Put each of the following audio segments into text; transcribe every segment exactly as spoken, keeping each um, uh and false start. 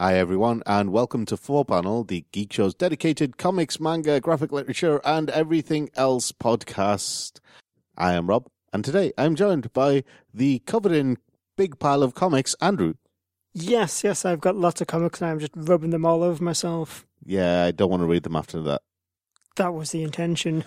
Hi everyone, and welcome to four panel, the Geek Show's dedicated comics, manga, graphic literature, and everything else podcast. I am Rob, and today I'm joined by the covered in big pile of comics, Andrew. Yes, yes, I've got lots of comics and I'm just rubbing them all over myself. Yeah, I don't want to read them after that. That was the intention.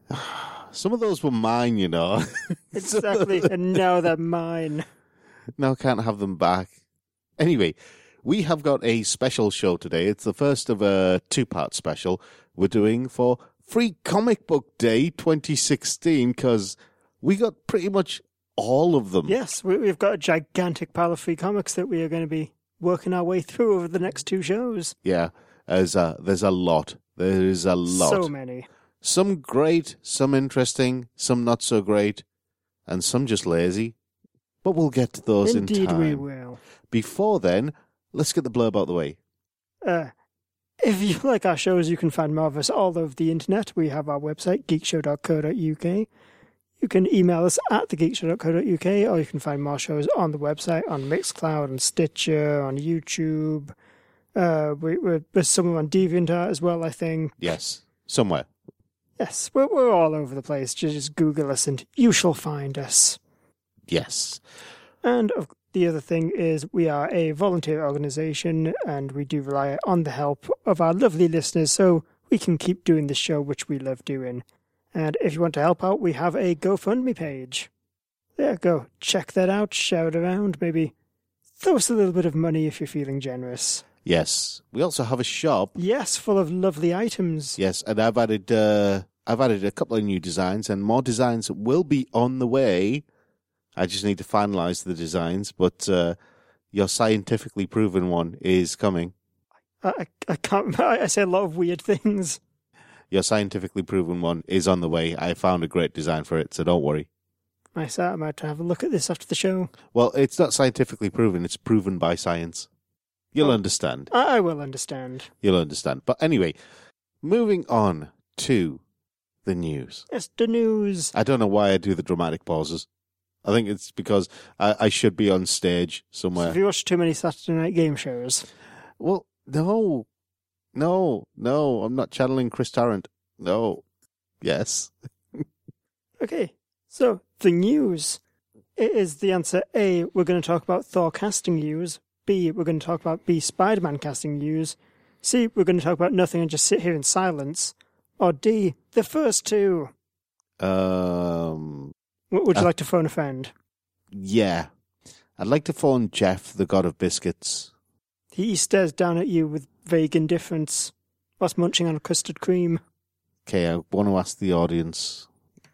Some of those were mine, you know. Exactly, and now they're mine. Now I can't have them back. Anyway, we have got a special show today. It's the first of a two-part special we're doing for Free Comic Book Day twenty sixteen, because we got pretty much all of them. Yes, we, we've got a gigantic pile of free comics that we are going to be working our way through over the next two shows. Yeah, there's a, there's a lot. There is a lot. So many. Some great, some interesting, some not so great, and some just lazy. But we'll get to those Indeed in time. we will. Before then, let's get the blurb out the way. Uh, if you like our shows, you can find more of us all over the internet. We have our website, geek show dot co dot uk. You can email us at the geek show dot co dot uk, or you can find more shows on the website, on Mixcloud, on Stitcher, on YouTube. Uh, we, we're, there's some on DeviantArt as well, I think. Yes, somewhere. Yes, we're, we're all over the place. Just Google us and you shall find us. Yes. And the other thing is we are a volunteer organisation and we do rely on the help of our lovely listeners so we can keep doing the show which we love doing. And if you want to help out, we have a GoFundMe page. There, go check that out, share it around, maybe throw us a little bit of money if you're feeling generous. Yes. We also have a shop. Yes, full of lovely items. Yes, and I've added uh, I've added a couple of new designs, and more designs will be on the way. I just need to finalise the designs, but uh, your scientifically proven one is coming. I, I, I can't. I say a lot of weird things. Your scientifically proven one is on the way. I found a great design for it, so don't worry. Nice. I might have a look at this after the show. Well, it's not scientifically proven. It's proven by science. You'll Oh, understand. I, I will understand. You'll understand. But anyway, moving on to the news. Yes, the news. I don't know why I do the dramatic pauses. I think it's because I, I should be on stage So somewhere. have you watched too many Saturday night game shows? Well, no. No, no, I'm not channeling Chris Tarrant. No. Yes. Okay, so the news. It is the answer A, we're going to talk about Thor casting news. B, we're going to talk about B, Spider-Man casting news. C, we're going to talk about nothing and just sit here in silence. Or D, the first two. Um, W- Would you Uh, like to phone a friend? yeah. I'd like to phone Jeff, the god of biscuits. He stares down at you with vague indifference whilst munching on custard cream. Okay, I want to ask the audience.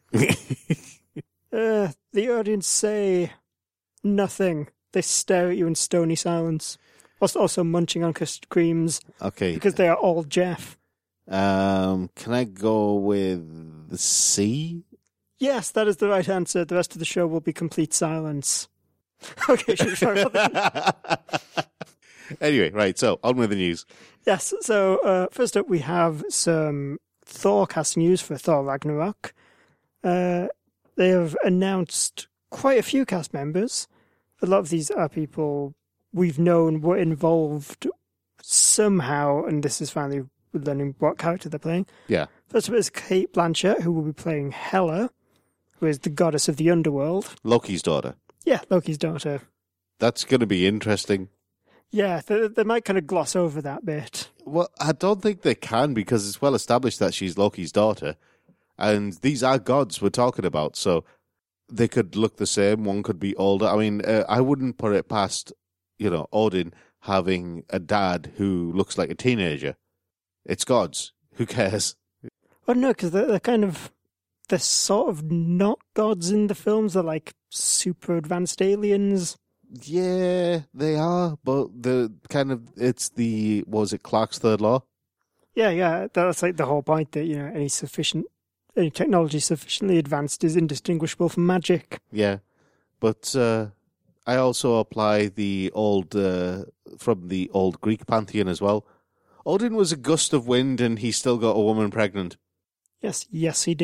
Uh, the audience say nothing. They stare at you in stony silence, whilst also munching on custard creams Okay. because they are all Jeff. Um, can I go with C? Yes, that is the right answer. The rest of the show will be complete silence. Okay, should we try about that? Anyway, right, so on with the news. Yes, so uh, first up we have some Thor cast news for Thor Ragnarok. Uh, they have announced quite a few cast members. A lot of these are people we've known were involved somehow, and this is finally learning what character they're playing. Yeah. First up is Kate Blanchett, who will be playing Hela, who is the goddess of the underworld. Loki's daughter. Yeah, Loki's daughter. That's going to be interesting. Yeah, they, they might kind of gloss over that bit. Well, I don't think they can because it's well established that she's Loki's daughter. And these are gods we're talking about, so they could look the same. One could be older. I mean, uh, I wouldn't put it past, you know, Odin having a dad who looks like a teenager. It's gods. Who cares? Oh, no, because they're, they're kind of... They're sort of not gods in the films. They're like super advanced aliens. Yeah, they are, but the kind of, it's the, what was it, Clark's Third Law? Yeah, yeah, that's like the whole point that, you know, any sufficient... Any technology sufficiently advanced is indistinguishable from magic. Yeah, but uh, I also apply the old, uh, from the old Greek pantheon as well. Odin was a gust of wind and he still got a woman pregnant. Yes, yes, he did.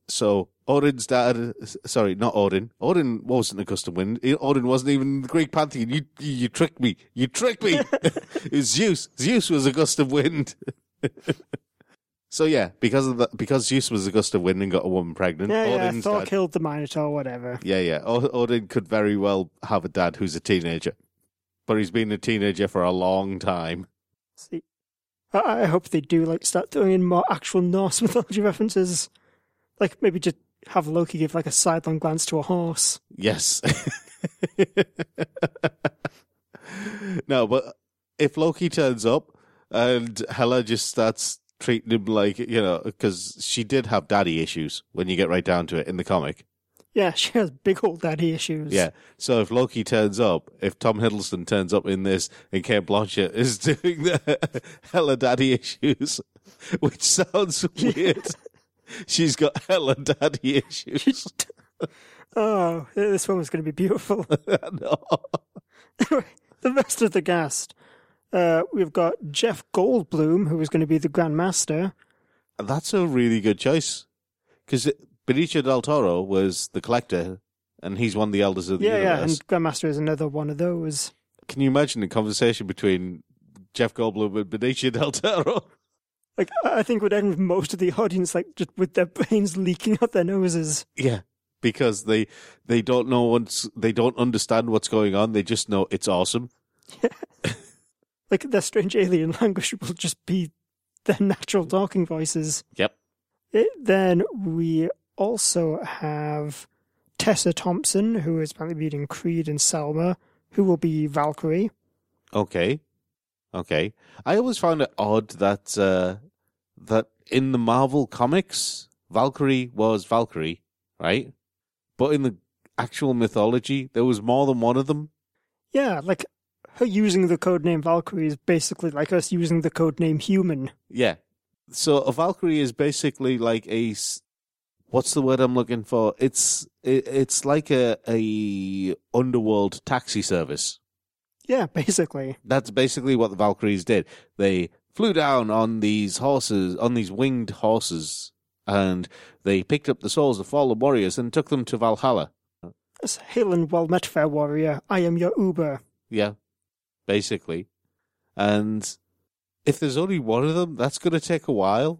So Odin's dad, sorry, not Odin. Odin wasn't a gust of wind. Odin wasn't even in the Greek pantheon. You, you, you tricked me. You tricked me. It was Zeus. Zeus was a gust of wind. So yeah, because of that, because Zeus was a gust of wind and got a woman pregnant. Yeah, yeah. Odin's Thor dad, killed the Minotaur, whatever. yeah, yeah. O- Odin could very well have a dad who's a teenager, but he's been a teenager for a long time. See, I, I hope they do like start throwing in more actual Norse mythology references. Like maybe just have Loki give like a sidelong glance to a horse. Yes. No, but if Loki turns up and Hela just starts treating him like, you know, because she did have daddy issues when you get right down to it in the comic. Yeah, she has big old daddy issues. Yeah. So if Loki turns up, if Tom Hiddleston turns up in this and Kate Blanchett is doing the Hela daddy issues, which sounds weird. She's got hella daddy issues. Oh, this one was going to be beautiful. No. Anyway, the rest of the cast. Uh, we've got Jeff Goldblum, who is going to be the Grand Master. That's a really good choice. Because Benicio del Toro was the Collector, and he's one of the Elders of the yeah, Universe. Yeah, and Grand Master is another one of those. Can you imagine the conversation between Jeff Goldblum and Benicio del Toro? Like, I think would end with most of the audience, like, just with their brains leaking out their noses. Yeah, because they they don't know what's, they don't understand what's going on. They just know it's awesome. Yeah. Like, their strange alien language will just be their natural talking voices. Yep. It, then we also have Tessa Thompson, who is apparently reading Creed and Selma, who will be Valkyrie. Okay. Okay. I always found it odd that uh, that in the Marvel comics, Valkyrie was Valkyrie, right? But in the actual mythology, there was more than one of them. Yeah, like, her using the codename Valkyrie is basically like us using the codename Human. Yeah. So a Valkyrie is basically like a, what's the word I'm looking for? It's it, it's like a a underworld taxi service. Yeah, basically. That's basically what the Valkyries did. They flew down on these horses, on these winged horses, and they picked up the souls of fallen warriors and took them to Valhalla. Yes, hail and well met, fair warrior. I am your Uber. Yeah, basically. And if there's only one of them, that's going to take a while.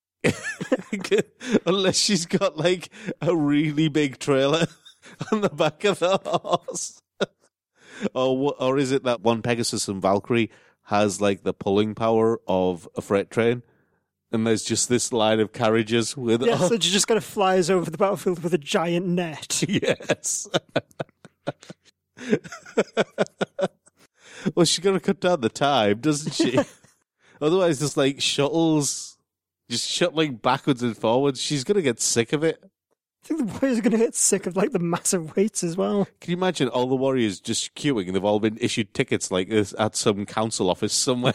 Unless she's got, like, a really big trailer on the back of the horse. Or or is it that one Pegasus and Valkyrie has like the pulling power of a freight train, and there's just this line of carriages with yes, so she just kind of flies over the battlefield with a giant net. Yes. Well, she's got to cut down the time, doesn't she? Otherwise, there's like shuttles just shuttling backwards and forwards. She's going to get sick of it. I think the Warriors are going to get sick of like the massive weights as well. Can you imagine all the Warriors just queuing and they've all been issued tickets like this at some council office somewhere?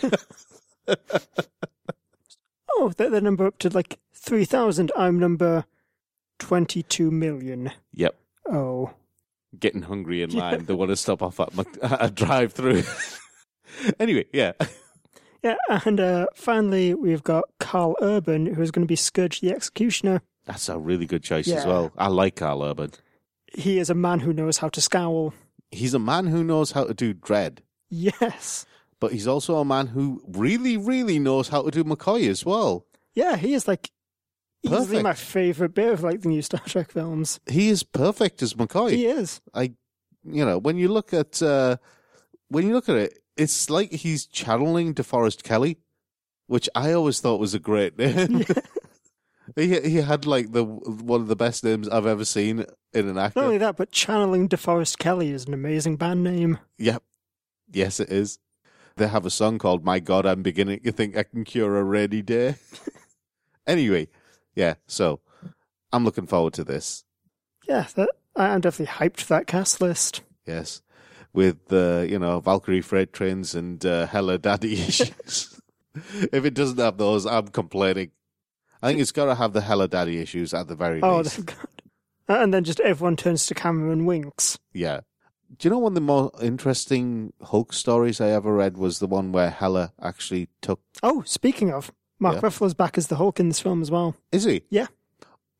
Oh, they're, they're number up to like three thousand. I'm number twenty-two million. Yep. Oh. Getting hungry in Yeah. line. They want to stop off at Mc- a drive-through. Anyway, yeah. Yeah, and uh, finally we've got Carl Urban, who is going to be Scourge the Executioner. That's a really good choice as Yeah. well. I like Carl Urban. He is a man who knows how to scowl. He's a man who knows how to do Dread, Yes. but he's also a man who really, really knows how to do McCoy as well. Yeah, he is like easily Perfect. my favourite bit of like the new Star Trek films. He is perfect as McCoy. He is. I, you know, when you look at uh, when you look at it, it's like he's channeling DeForest Kelly, which I always thought was a great name. he he had like the one of the best names I've ever seen in an actor. Not only that, but channeling DeForest Kelly is an amazing band name. Yep. Yes, it is. They have a song called My God, I'm Beginning to Think I Can Cure a Rainy Day. Anyway, yeah, so I'm looking forward to this. Yeah, that, I'm definitely hyped for that cast list. Yes. With, uh, you know, Valkyrie freight trains and uh, hella daddy issues. If it doesn't have those, I'm complaining. I think it's got to have the hella daddy issues at the very Oh, least. they've got... And then just everyone turns to camera and winks. Yeah. Do you know one of the more interesting Hulk stories I ever read was the one where Hela actually took... Oh, speaking of, Mark Yeah. Ruffalo's back as the Hulk in this film as well. Is he? Yeah.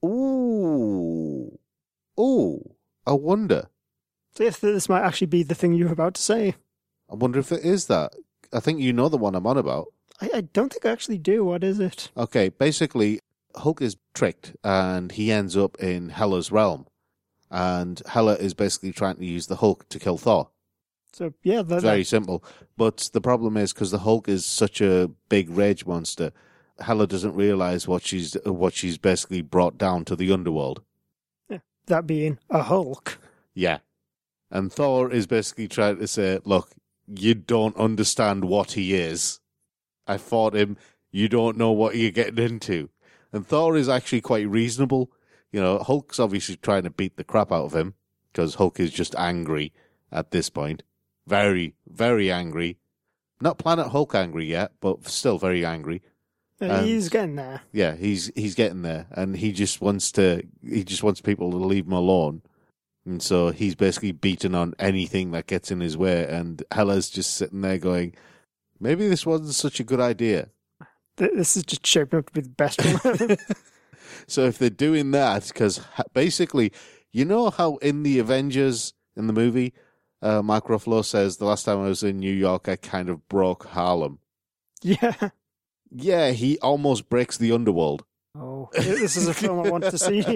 Ooh. Ooh. I wonder. So yes, this might actually be the thing you were about to say. I wonder if it is that. I think you know the one I'm on about. I, I don't think I actually do. What is it? Okay, basically, Hulk is tricked and he ends up in Hela's realm. And Hela is basically trying to use the Hulk to kill Thor. So, yeah. That, Very that... simple. But the problem is, because the Hulk is such a big rage monster, Hela doesn't realize what she's what she's basically brought down to the underworld. Yeah, that being a Hulk. Yeah. And Thor is basically trying to say, look, you don't understand what he is. I fought him. You don't know what you're getting into. And Thor is actually quite reasonable. You know, Hulk's obviously trying to beat the crap out of him because Hulk is just angry at this point. Very, very angry. Not Planet Hulk angry yet, but still very angry. Uh, he's getting there. Yeah, he's he's getting there, and he just wants to he just wants people to leave him alone. And so he's basically beaten on anything that gets in his way, and Hela's just sitting there going, maybe this wasn't such a good idea. This is just shaping up to be the best one. So if they're doing that, because basically, you know how in the Avengers, in the movie, uh, Mark Ruffalo says, the last time I was in New York, I kind of broke Harlem. Yeah. Yeah, he almost breaks the underworld. Oh, this is a film I want to see.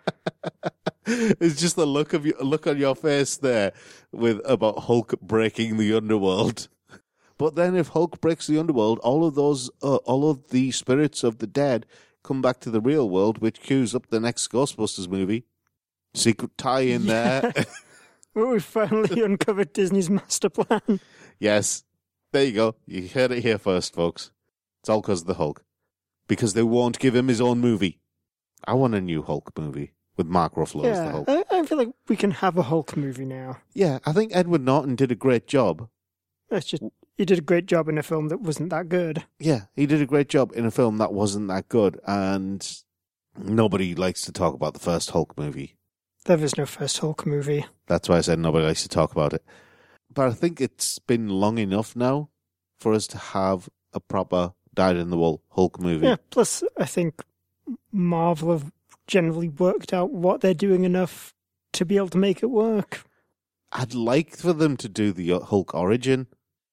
It's just the look of your, look on your face there with about Hulk breaking the underworld. But then if Hulk breaks the underworld, all of those, uh, all of the spirits of the dead come back to the real world, which cues up the next Ghostbusters movie. Secret tie in yeah. there. Well, we finally uncovered Disney's master plan. Yes. There you go. You heard it here first, folks. It's all because of the Hulk. Because they won't give him his own movie. I want a new Hulk movie with Mark Ruffalo yeah, as the Hulk. I, I feel like we can have a Hulk movie now. Yeah, I think Edward Norton did a great job. That's just he did a great job in a film that wasn't that good. Yeah, he did a great job in a film that wasn't that good, and nobody likes to talk about the first Hulk movie. There is no first Hulk movie. That's why I said nobody likes to talk about it. But I think it's been long enough now for us to have a proper dyed-in-the-wool Hulk movie. Yeah, plus I think Marvel have generally worked out what they're doing enough to be able to make it work. I'd like for them to do the Hulk origin.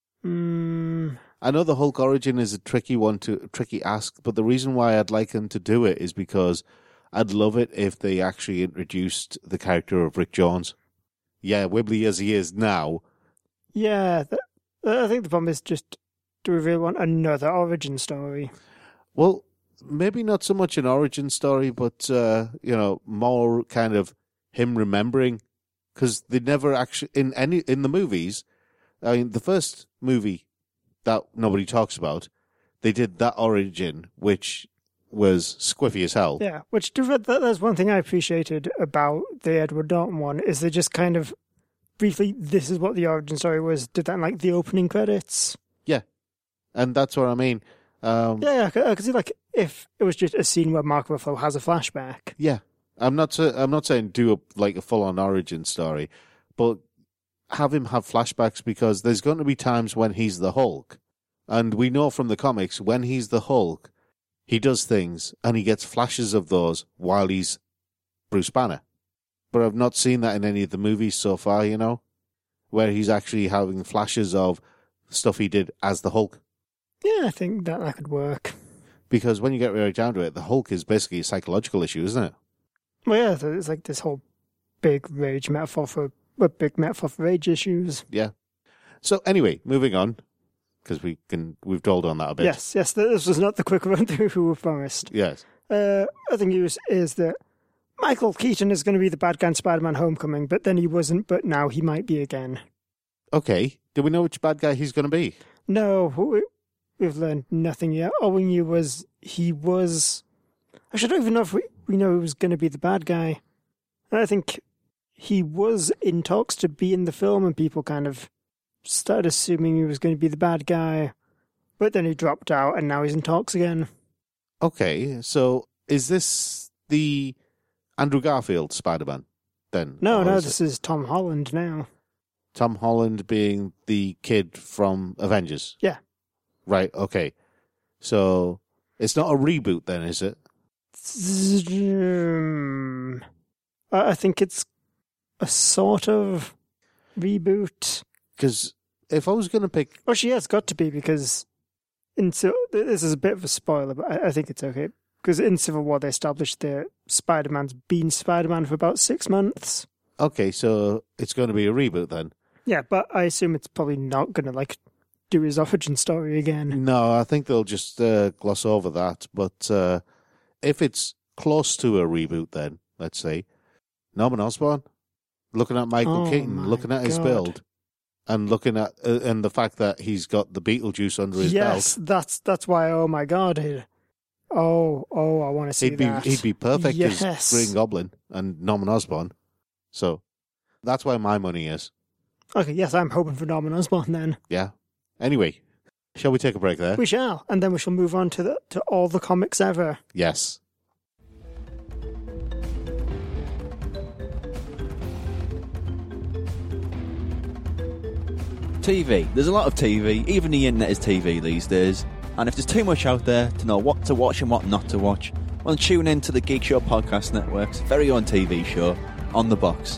Mm. I know the Hulk origin is a tricky one to tricky ask, but the reason why I'd like them to do it is because I'd love it if they actually introduced the character of Rick Jones. Yeah, wibbly as he is now. Yeah, th- I think the problem is just, do we really want another origin story? Well, maybe not so much an origin story, but, uh, you know, more kind of him remembering. Because they never actually, in any in the movies, I mean, the first movie that nobody talks about, they did that origin, which was squiffy as hell. Yeah, which that's one thing I appreciated about the Edward Norton one, is they just kind of briefly, this is what the origin story was, did that in like the opening credits. Yeah, and that's what I mean. Um, yeah, because like if it was just a scene where Mark Ruffalo has a flashback. Yeah, I'm not. I'm not saying do a, like a full-on origin story, but have him have flashbacks, because there's going to be times when he's the Hulk, and we know from the comics when he's the Hulk, he does things and he gets flashes of those while he's Bruce Banner. But I've not seen that in any of the movies so far, you know, where he's actually having flashes of stuff he did as the Hulk. Yeah, I think that that could work. Because when you get right down to it, the Hulk is basically a psychological issue, isn't it? Well, yeah, it's like this whole big rage metaphor for a big metaphor for rage issues. Yeah. So anyway, moving on, because we can we've told on that a bit. Yes, yes, this was not the quick run through who we promised. Yes. Uh, other news is that Michael Keaton is going to be the bad guy in Spider-Man Homecoming, but then he wasn't, but now he might be again. Okay. Do we know which bad guy he's going to be? No, we, we've learned nothing yet. All we knew was he was... Actually, I don't even know if we, we know he was going to be the bad guy. And I think he was in talks to be in the film, and people kind of started assuming he was going to be the bad guy. But then he dropped out, and now he's in talks again. Okay, so is this the Andrew Garfield Spider-Man then? No, or no, is this it is Tom Holland now. Tom Holland being the kid from Avengers? Yeah. Right, okay. So it's not a reboot then, is it? Um, I I think it's a sort of reboot. Because if I was going to pick... Well, she has got to be, because in Ci- this is a bit of a spoiler, but I, I think it's okay. Because in Civil War, they established that Spider-Man's been Spider-Man for about six months. Okay, so it's going to be a reboot then? Yeah, but I assume it's probably not going to, like, do his origin story again. No, I think they'll just uh, gloss over that. But uh, if it's close to a reboot then, let's say, Norman Osborn, looking at Michael Oh Keaton, my looking at his God. build, and looking at uh, and the fact that he's got the Beetlejuice under his Yes, belt. that's that's why, oh my God. It, oh, oh, I want to see He'd be that. he'd be perfect Yes. as Green Goblin and Norman Osborn. So that's where my money is. Okay, yes, I'm hoping for Norman Osborn then. Yeah. Anyway, shall we take a break there? We shall, and then we shall move on to the to all the comics ever. Yes. T V. There's a lot of T V. Even the internet is T V these days. And if there's too much out there to know what to watch and what not to watch, well, tune in to the Geek Show Podcast Network's very own T V show, On the Box.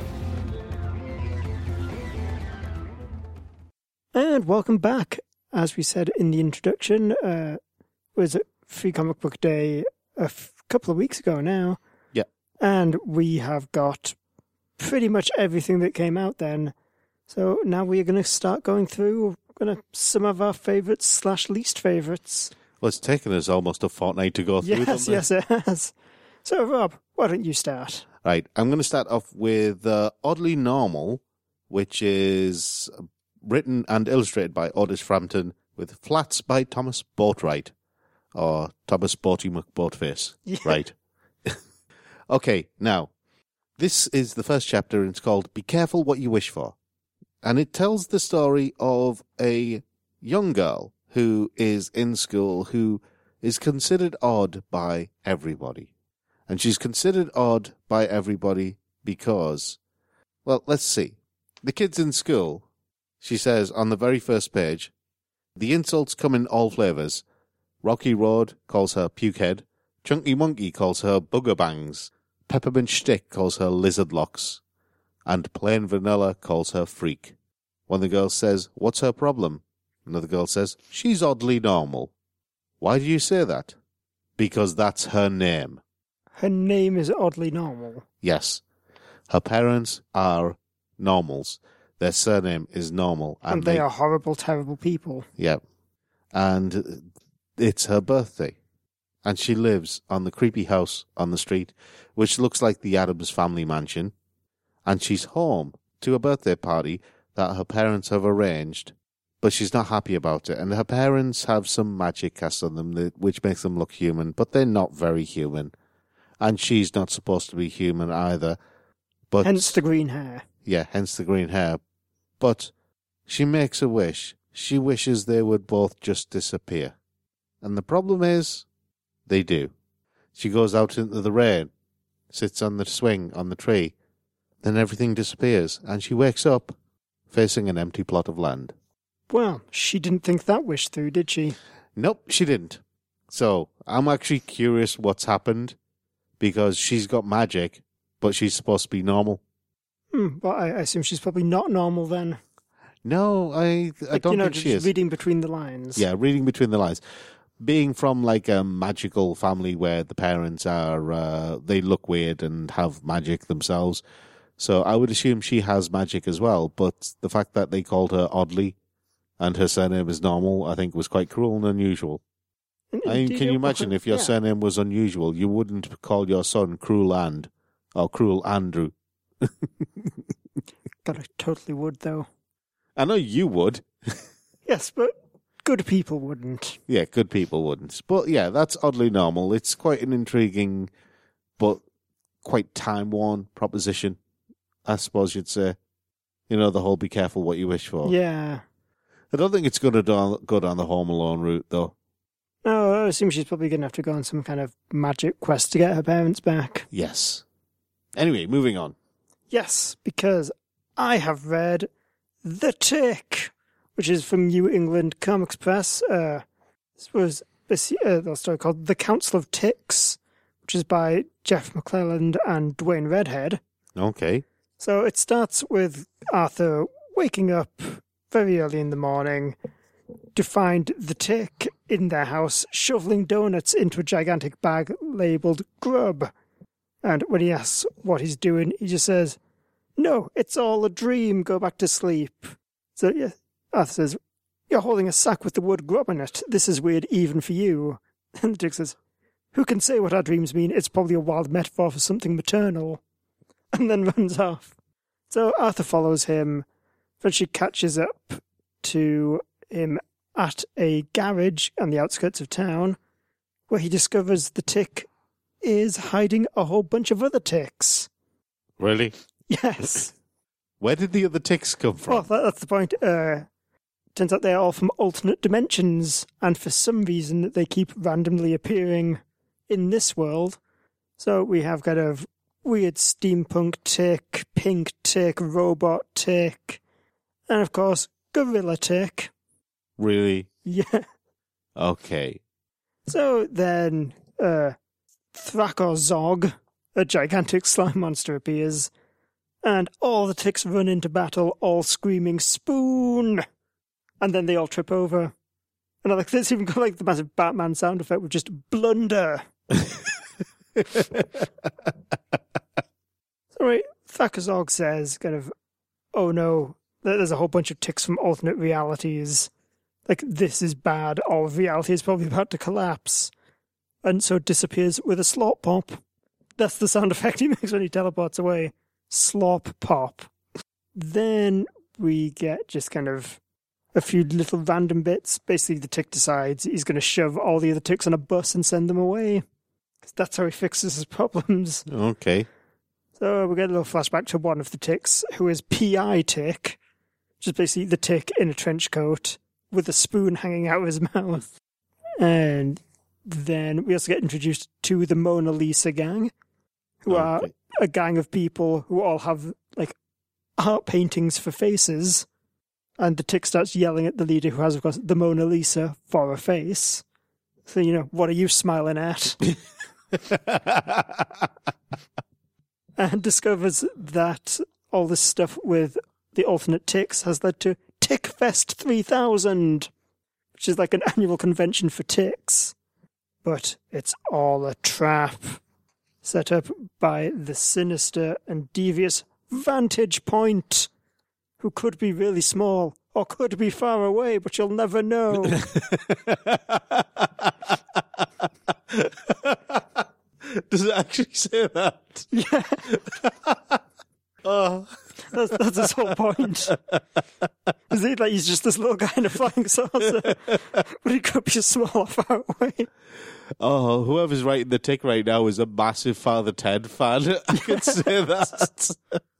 And welcome back. As we said in the introduction, uh, was it Free Comic Book Day a f- couple of weeks ago now? Yeah. And we have got pretty much everything that came out then. So now we are going to start going through going to some of our favourites slash least favourites. Well, it's taken us almost a fortnight to go through them. Yes, yes, it has. So, Rob, why don't you start? Right, I'm going to start off with uh, Oddly Normal, which is written and illustrated by Otis Frampton, with flats by Thomas Boatwright, or Thomas Boaty McBoatface. Yeah. Right. Okay, now, this is the first chapter, and it's called Be Careful What You Wish For. And it tells the story of a young girl who is in school who is considered odd by everybody. And she's considered odd by everybody because, well, let's see. The kids in school, she says on the very first page, the insults come in all flavours. Rocky Road calls her Pukehead. Chunky Monkey calls her Booger Bangs. Peppermint Stick calls her Lizard Locks. And Plain Vanilla calls her Freak. One of the girls says, what's her problem? Another girl says, she's oddly normal. Why do you say that? Because that's her name. Her name is Oddly Normal. Yes. Her parents are normals. Their surname is Normal. And, and they, they are horrible, terrible people. Yeah. And it's her birthday. And she lives on the creepy house on the street, which looks like the Addams Family mansion. And she's home to a birthday party that her parents have arranged, but she's not happy about it. And her parents have some magic cast on them, that, which makes them look human, but they're not very human. And she's not supposed to be human either. But hence the green hair. Yeah, hence the green hair. But she makes a wish. She wishes they would both just disappear. And the problem is, they do. She goes out into the rain, sits on the swing on the tree, then everything disappears, and she wakes up facing an empty plot of land. Well, she didn't think that wish through, did she? Nope, she didn't. So, I'm actually curious what's happened, because she's got magic, but she's supposed to be normal. Hmm, well, I, I assume she's probably not normal then. No, I I like, don't you know, think just she is. reading between the lines. Yeah, reading between the lines. Being from like a magical family where the parents are, uh, they look weird and have magic themselves. So I would assume she has magic as well. But the fact that they called her Oddly and her surname is Normal, I think was quite cruel and unusual. And, I mean, do can you imagine if your yeah. surname was unusual, you wouldn't call your son Cruel And or Cruel Andrew. God, I totally would, though. I know you would. Yes, but good people wouldn't. Yeah, good people wouldn't. But yeah, that's Oddly Normal. It's quite an intriguing, but quite time-worn proposition, I suppose you'd say. You know, the whole be careful what you wish for. Yeah. I don't think it's going to do, go down the Home Alone route, though. No, I assume she's probably going to have to go on some kind of magic quest to get her parents back. Yes. Anyway, moving on. Yes, because I have read The Tick, which is from New England Comics Press. Uh, this was a, uh, a story called The Council of Ticks, which is by Jeff McClelland and Dwayne Redhead. Okay. So it starts with Arthur waking up very early in the morning to find the Tick in their house shoveling donuts into a gigantic bag labelled Grub. And when he asks what he's doing, he just says, "No, it's all a dream, go back to sleep." So yeah, Arthur says, "You're holding a sack with the word grub in it. This is weird even for you." And the Tick says, "Who can say what our dreams mean? It's probably a wild metaphor for something maternal." And then runs off. So Arthur follows him. Eventually catches up to him at a garage on the outskirts of town, where he discovers the Tick is hiding a whole bunch of other ticks. Really? Yes. Where did the other ticks come from? Well, that, that's the point. Uh, turns out they're all from alternate dimensions, and for some reason they keep randomly appearing in this world. So we have kind of weird steampunk tick, pink tick, robot tick, and of course, gorilla tick. Really? Yeah. Okay. So then, uh, Thrakozog, a gigantic slime monster, appears, and all the ticks run into battle, all screaming, "Spoon!" And then they all trip over. And I like this, even got like the massive Batman sound effect with just blunder. So, right, Thrakozog says, kind of, "Oh no, there's a whole bunch of ticks from alternate realities. Like, this is bad. All of reality is probably about to collapse." And so it disappears with a slop pop. That's the sound effect he makes when he teleports away. Slop pop. Then we get just kind of a few little random bits. Basically, the Tick decides he's going to shove all the other ticks on a bus and send them away. That's how he fixes his problems. Okay. So we get a little flashback to one of the ticks, who is P I Tick, which is basically the Tick in a trench coat with a spoon hanging out of his mouth. And then we also get introduced to the Mona Lisa gang, who Okay. are a gang of people who all have, like, art paintings for faces. And the Tick starts yelling at the leader, who has, of course, the Mona Lisa for a face. So, you know, what are you smiling at? And discovers that all this stuff with the alternate ticks has led to Tickfest three thousand, which is like an annual convention for ticks. But it's all a trap, set up by the sinister and devious Vantage Point, who could be really small or could be far away, but you'll never know. Does it actually say that? Yeah. Oh. That's, that's his whole point. Is he like he's just this little guy in a flying saucer, but he could be small or far away. Oh, whoever's writing the Tick right now is a massive Father Ted fan. I can say that.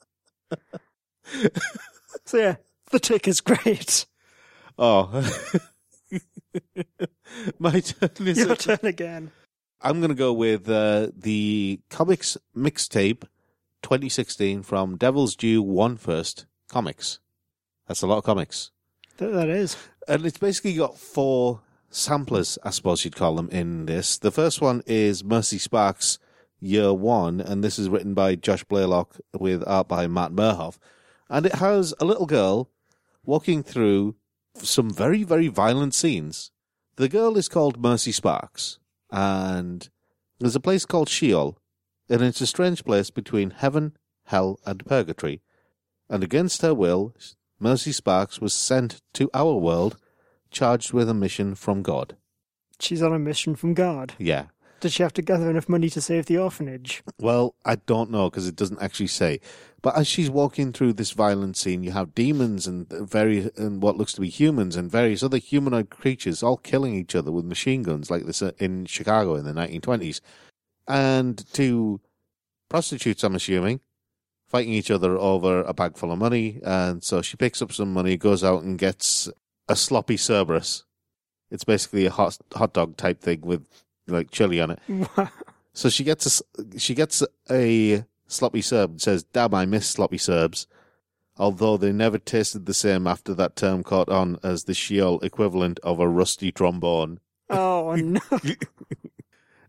So yeah, the Tick is great. Oh. My turn is Your it? turn again. I'm going to go with uh, the comics mixtape twenty sixteen from Devil's Due One First Comics. That's a lot of comics. That, that is. And it's basically got four samplers, I suppose you'd call them, in this. The first one is Mercy Sparks Year One, and this is written by Josh Blaylock with art by Matt Merhoff. And it has a little girl walking through some very, very violent scenes. The girl is called Mercy Sparks, and there's a place called Sheol, and it's a strange place between heaven, hell, and purgatory. And against her will, Mercy Sparks was sent to our world, charged with a mission from God. She's on a mission from God. Yeah. Does she have to gather enough money to save the orphanage? Well, I don't know, because it doesn't actually say. But as she's walking through this violent scene, you have demons and very and what looks to be humans and various other humanoid creatures all killing each other with machine guns, like this in Chicago in the nineteen twenties. And two prostitutes, I'm assuming, fighting each other over a bag full of money. And so she picks up some money, goes out and gets a sloppy Cerberus. It's basically a hot hot dog type thing with like chili on it. Wow. So she gets a, she gets a sloppy Serb and says, "Damn, I miss sloppy Serbs." Although they never tasted the same after that term caught on as the Sheol equivalent of a rusty trombone. Oh, no.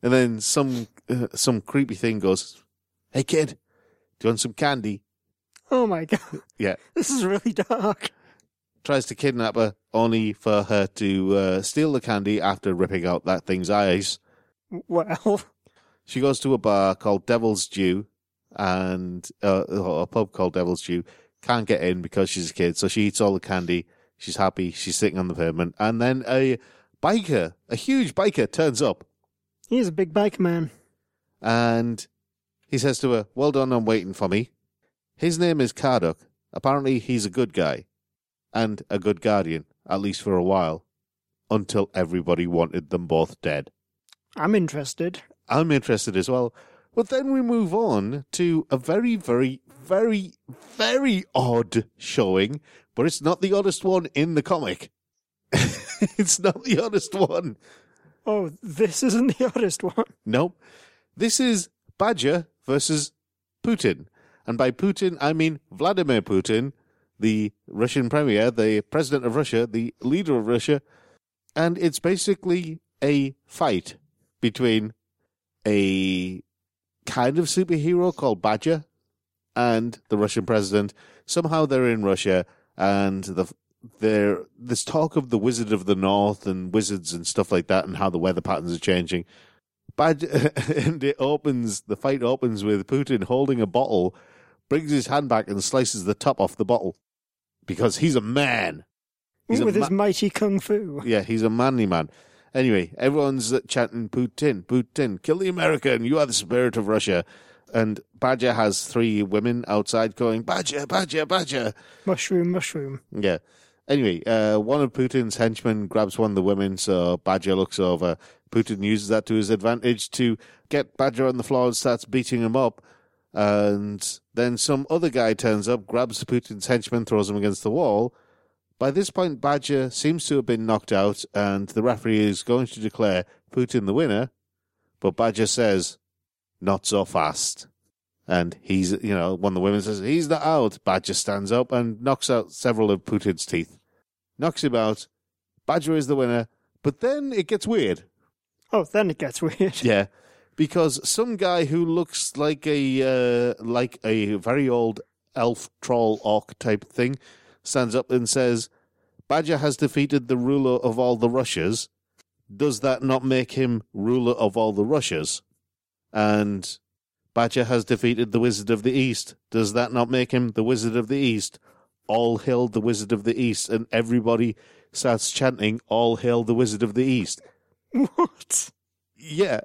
And then some uh, some creepy thing goes, "Hey kid, do you want some candy?" Oh my god. Yeah. This is really dark. Tries to kidnap her, only for her to uh, steal the candy after ripping out that thing's eyes. Well, She goes to a bar called Devil's Due, and uh, a pub called Devil's Due. Can't get in because she's a kid, so she eats all the candy. She's happy. She's sitting on the pavement. And then a biker, a huge biker, turns up. he's a big bike man. And he says to her, "Well done on waiting for me." His name is Karduk. Apparently he's a good guy. And a good guardian, at least for a while. Until everybody wanted them both dead. I'm interested. I'm interested as well. But then we move on to a very, very, very, very odd showing. But it's not the oddest one in the comic. It's not the oddest one. Oh, this isn't the oddest one. Nope. This is Badger versus Putin. And by Putin, I mean Vladimir Putin, the Russian premier, the president of Russia, the leader of Russia. And it's basically a fight between a kind of superhero called Badger and the Russian president. Somehow they're in Russia, and the there there's talk of the Wizard of the North and wizards and stuff like that, and how the weather patterns are changing. Badger, and it opens, the fight opens with Putin holding a bottle, brings his hand back and slices the top off the bottle. Because he's a man. He's With a his ma- mighty kung fu. Yeah, he's a manly man. Anyway, everyone's chanting, "Putin, Putin, kill the American, you are the spirit of Russia." And Badger has three women outside going, "Badger, Badger, Badger." Mushroom, mushroom. Yeah. Anyway, uh, one of Putin's henchmen grabs one of the women, so Badger looks over. Putin uses that to his advantage to get Badger on the floor and starts beating him up. And then some other guy turns up, grabs Putin's henchman, throws him against the wall. By this point, Badger seems to have been knocked out, and the referee is going to declare Putin the winner. But Badger says, "Not so fast." And he's, you know, one of the women says, "He's not out." Badger stands up and knocks out several of Putin's teeth. Knocks him out. Badger is the winner. But then it gets weird. Oh, then it gets weird. Yeah. Because some guy who looks like a uh, like a very old elf troll orc type thing stands up and says, "Badger has defeated the ruler of all the Russias. Does that not make him ruler of all the Russias? And Badger has defeated the Wizard of the East. Does that not make him the Wizard of the East? All hail the Wizard of the East." And everybody starts chanting, "All hail the Wizard of the East." What? Yeah.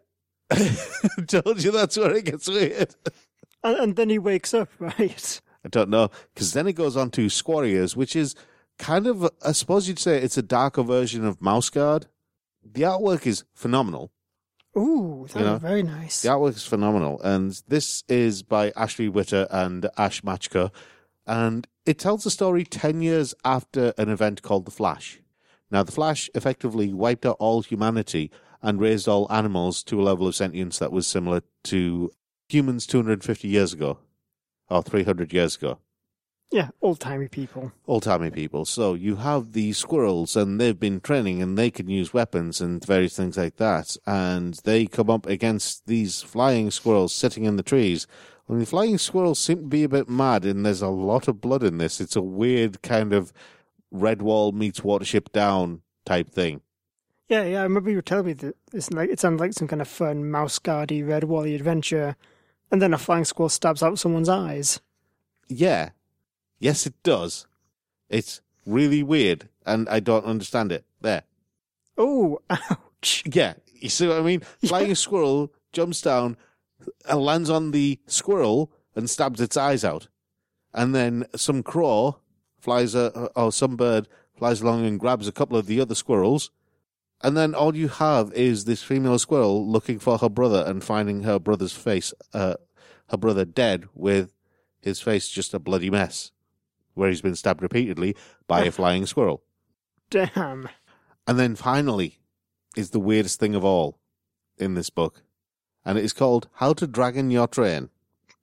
Told you that's where it gets weird. And, and then he wakes up, right? I don't know, because then it goes on to Squarriors, which is kind of, I suppose you'd say it's a darker version of Mouse Guard. The artwork is phenomenal. Ooh, that You know, was very nice. The artwork is phenomenal, and this is by Ashley Witter and Ash Machko, and it tells the story ten years after an event called The Flash. Now, The Flash effectively wiped out all humanity and raised all animals to a level of sentience that was similar to humans two hundred fifty years ago, or three hundred years ago. Yeah, old-timey people. Old-timey people. So you have the squirrels, and they've been training, and they can use weapons and various things like that. And they come up against these flying squirrels sitting in the trees. And the flying squirrels seem to be a bit mad, and there's a lot of blood in this. It's a weird kind of Redwall meets Watership Down type thing. Yeah, yeah, I remember you were telling me that it's like, it sounded like some kind of fun Mouse Guardy Red Wally adventure, and then a flying squirrel stabs out someone's eyes. Yeah. Yes, it does. It's really weird, and I don't understand it. There. Oh, ouch. Yeah, you see what I mean? Flying Yeah. squirrel jumps down and lands on the squirrel and stabs its eyes out. And then some crow flies, a, or some bird flies along and grabs a couple of the other squirrels. And then all you have is this female squirrel looking for her brother and finding her brother's face, uh, her brother dead with his face just a bloody mess, where he's been stabbed repeatedly by a flying squirrel. Damn. And then finally is the weirdest thing of all in this book, and it is called How to Dragon Your Train,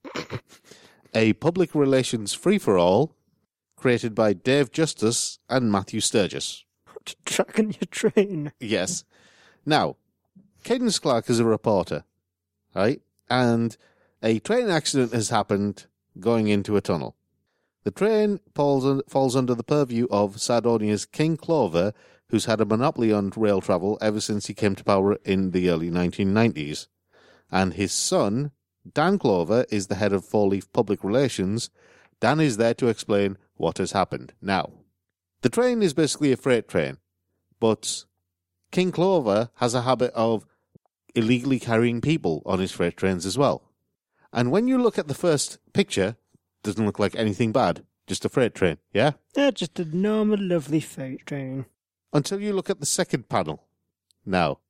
a public relations free-for-all created by Dave Justice and Matthew Sturgis. Dragon your train. Yes. Now, Cadence Clark is a reporter, right? And a train accident has happened going into a tunnel. The train falls, falls under the purview of Sardonia's King Clover, who's had a monopoly on rail travel ever since he came to power in the early nineteen nineties. And his son, Dan Clover, is the head of Four Leaf Public Relations. Dan is there to explain what has happened. Now, the train is basically a freight train, but King Clover has a habit of illegally carrying people on his freight trains as well. And when you look at the first picture, it doesn't look like anything bad, just a freight train, yeah? Yeah, just a normal, lovely freight train. Until you look at the second panel. Now.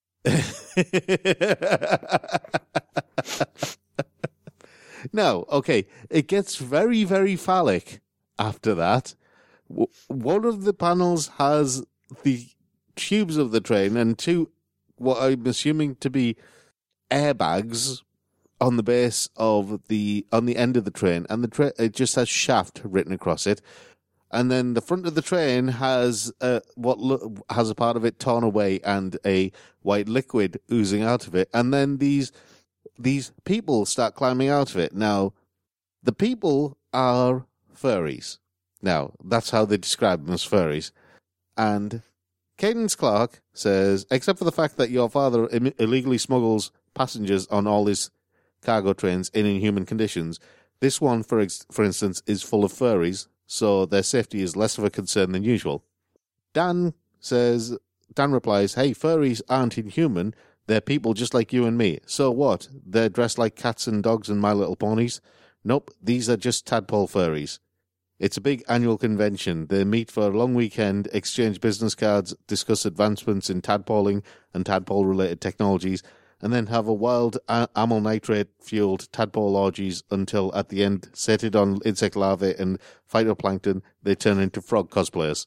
No, okay, it gets very, very phallic after that. W- one of the panels has the tubes of the train and two, what I'm assuming to be airbags on the base of the, on the end of the train, and the tra- it just has shaft written across it. And then the front of the train has uh, what lo- has a part of it torn away and a white liquid oozing out of it. And then these these people start climbing out of it. Now, the people are furries. Now, that's how they describe them, as furries. And Cadence Clark says, except for the fact that your father Im- illegally smuggles passengers on all his cargo trains in inhuman conditions, this one, for ex- for instance, is full of furries, so their safety is less of a concern than usual. Dan says, Dan replies, hey, furries aren't inhuman, they're people just like you and me. So what? They're dressed like cats and dogs and My Little Ponies? Nope, these are just tadpole furries. It's a big annual convention. They meet for a long weekend, exchange business cards, discuss advancements in tadpoling and tadpole-related technologies, and then have a wild a- amyl nitrate-fueled tadpole orgies until, at the end, sated on insect larvae and phytoplankton, they turn into frog cosplayers.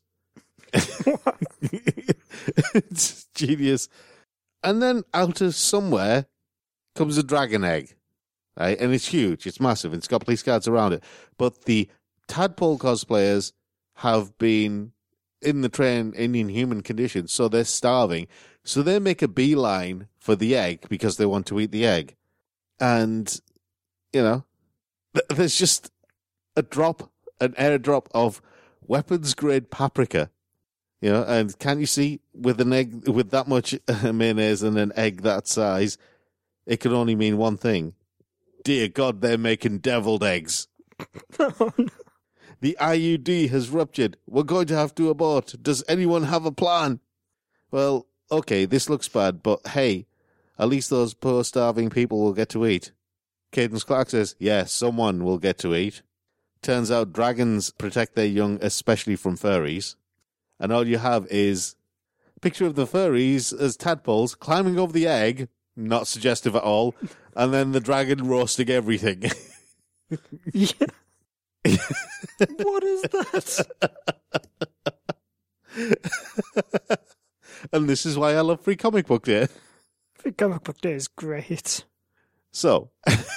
It's genius. And then out of somewhere comes a dragon egg, right? And it's huge. It's massive. It's got police guards around it. But the tadpole cosplayers have been in the train in inhuman conditions, so they're starving. So they make a beeline for the egg because they want to eat the egg. And, you know, th- there's just a drop, an airdrop of weapons-grade paprika. You know, and can you see, with an egg, with that much mayonnaise and an egg that size, it can only mean one thing. Dear God, they're making deviled eggs. Oh, no. The I U D has ruptured. We're going to have to abort. Does anyone have a plan? Well, okay, this looks bad, but hey, at least those poor starving people will get to eat. Cadence Clark says, yes, yeah, someone will get to eat. Turns out dragons protect their young, especially from furries. And all you have is a picture of the furries as tadpoles climbing over the egg, not suggestive at all, and then the dragon roasting everything. Yeah. What is that? And this is why I love Free Comic Book Day. Free Comic Book Day is great. So.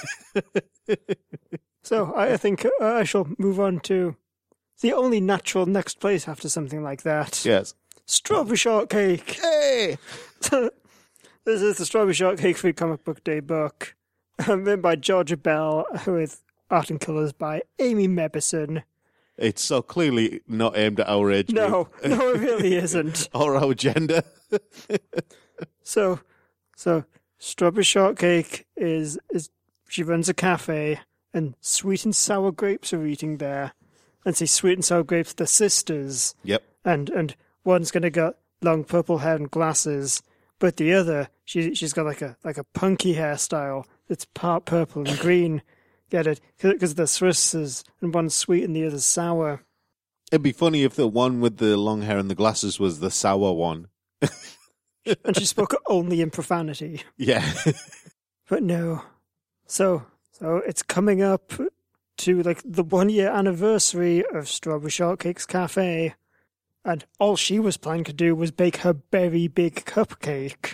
So, I think uh, I shall move on to the only natural next place after something like that. Yes. Strawberry Shortcake. Hey! This is the Strawberry Shortcake Free Comic Book Day book, written by Georgia Bell, with art and colours by Amy Mebison. It's so clearly not aimed at our age No, group. no, it really isn't. Or our gender. So, so Strawberry Shortcake is is she runs a cafe, and sweet and sour grapes are eating there. And see, sweet and sour grapes, they're sisters. Yep. And and one's gonna got long purple hair and glasses, but the other, she she's got like a like a punky hairstyle that's part purple and green. Get it? Because they're sisters, and one's sweet and the other's sour. It'd be funny if the one with the long hair and the glasses was the sour one. And she spoke only in profanity. Yeah. But no. So so it's coming up to like the one year anniversary of Strawberry Shortcake's Cafe, and all she was planning to do was bake her very big cupcake.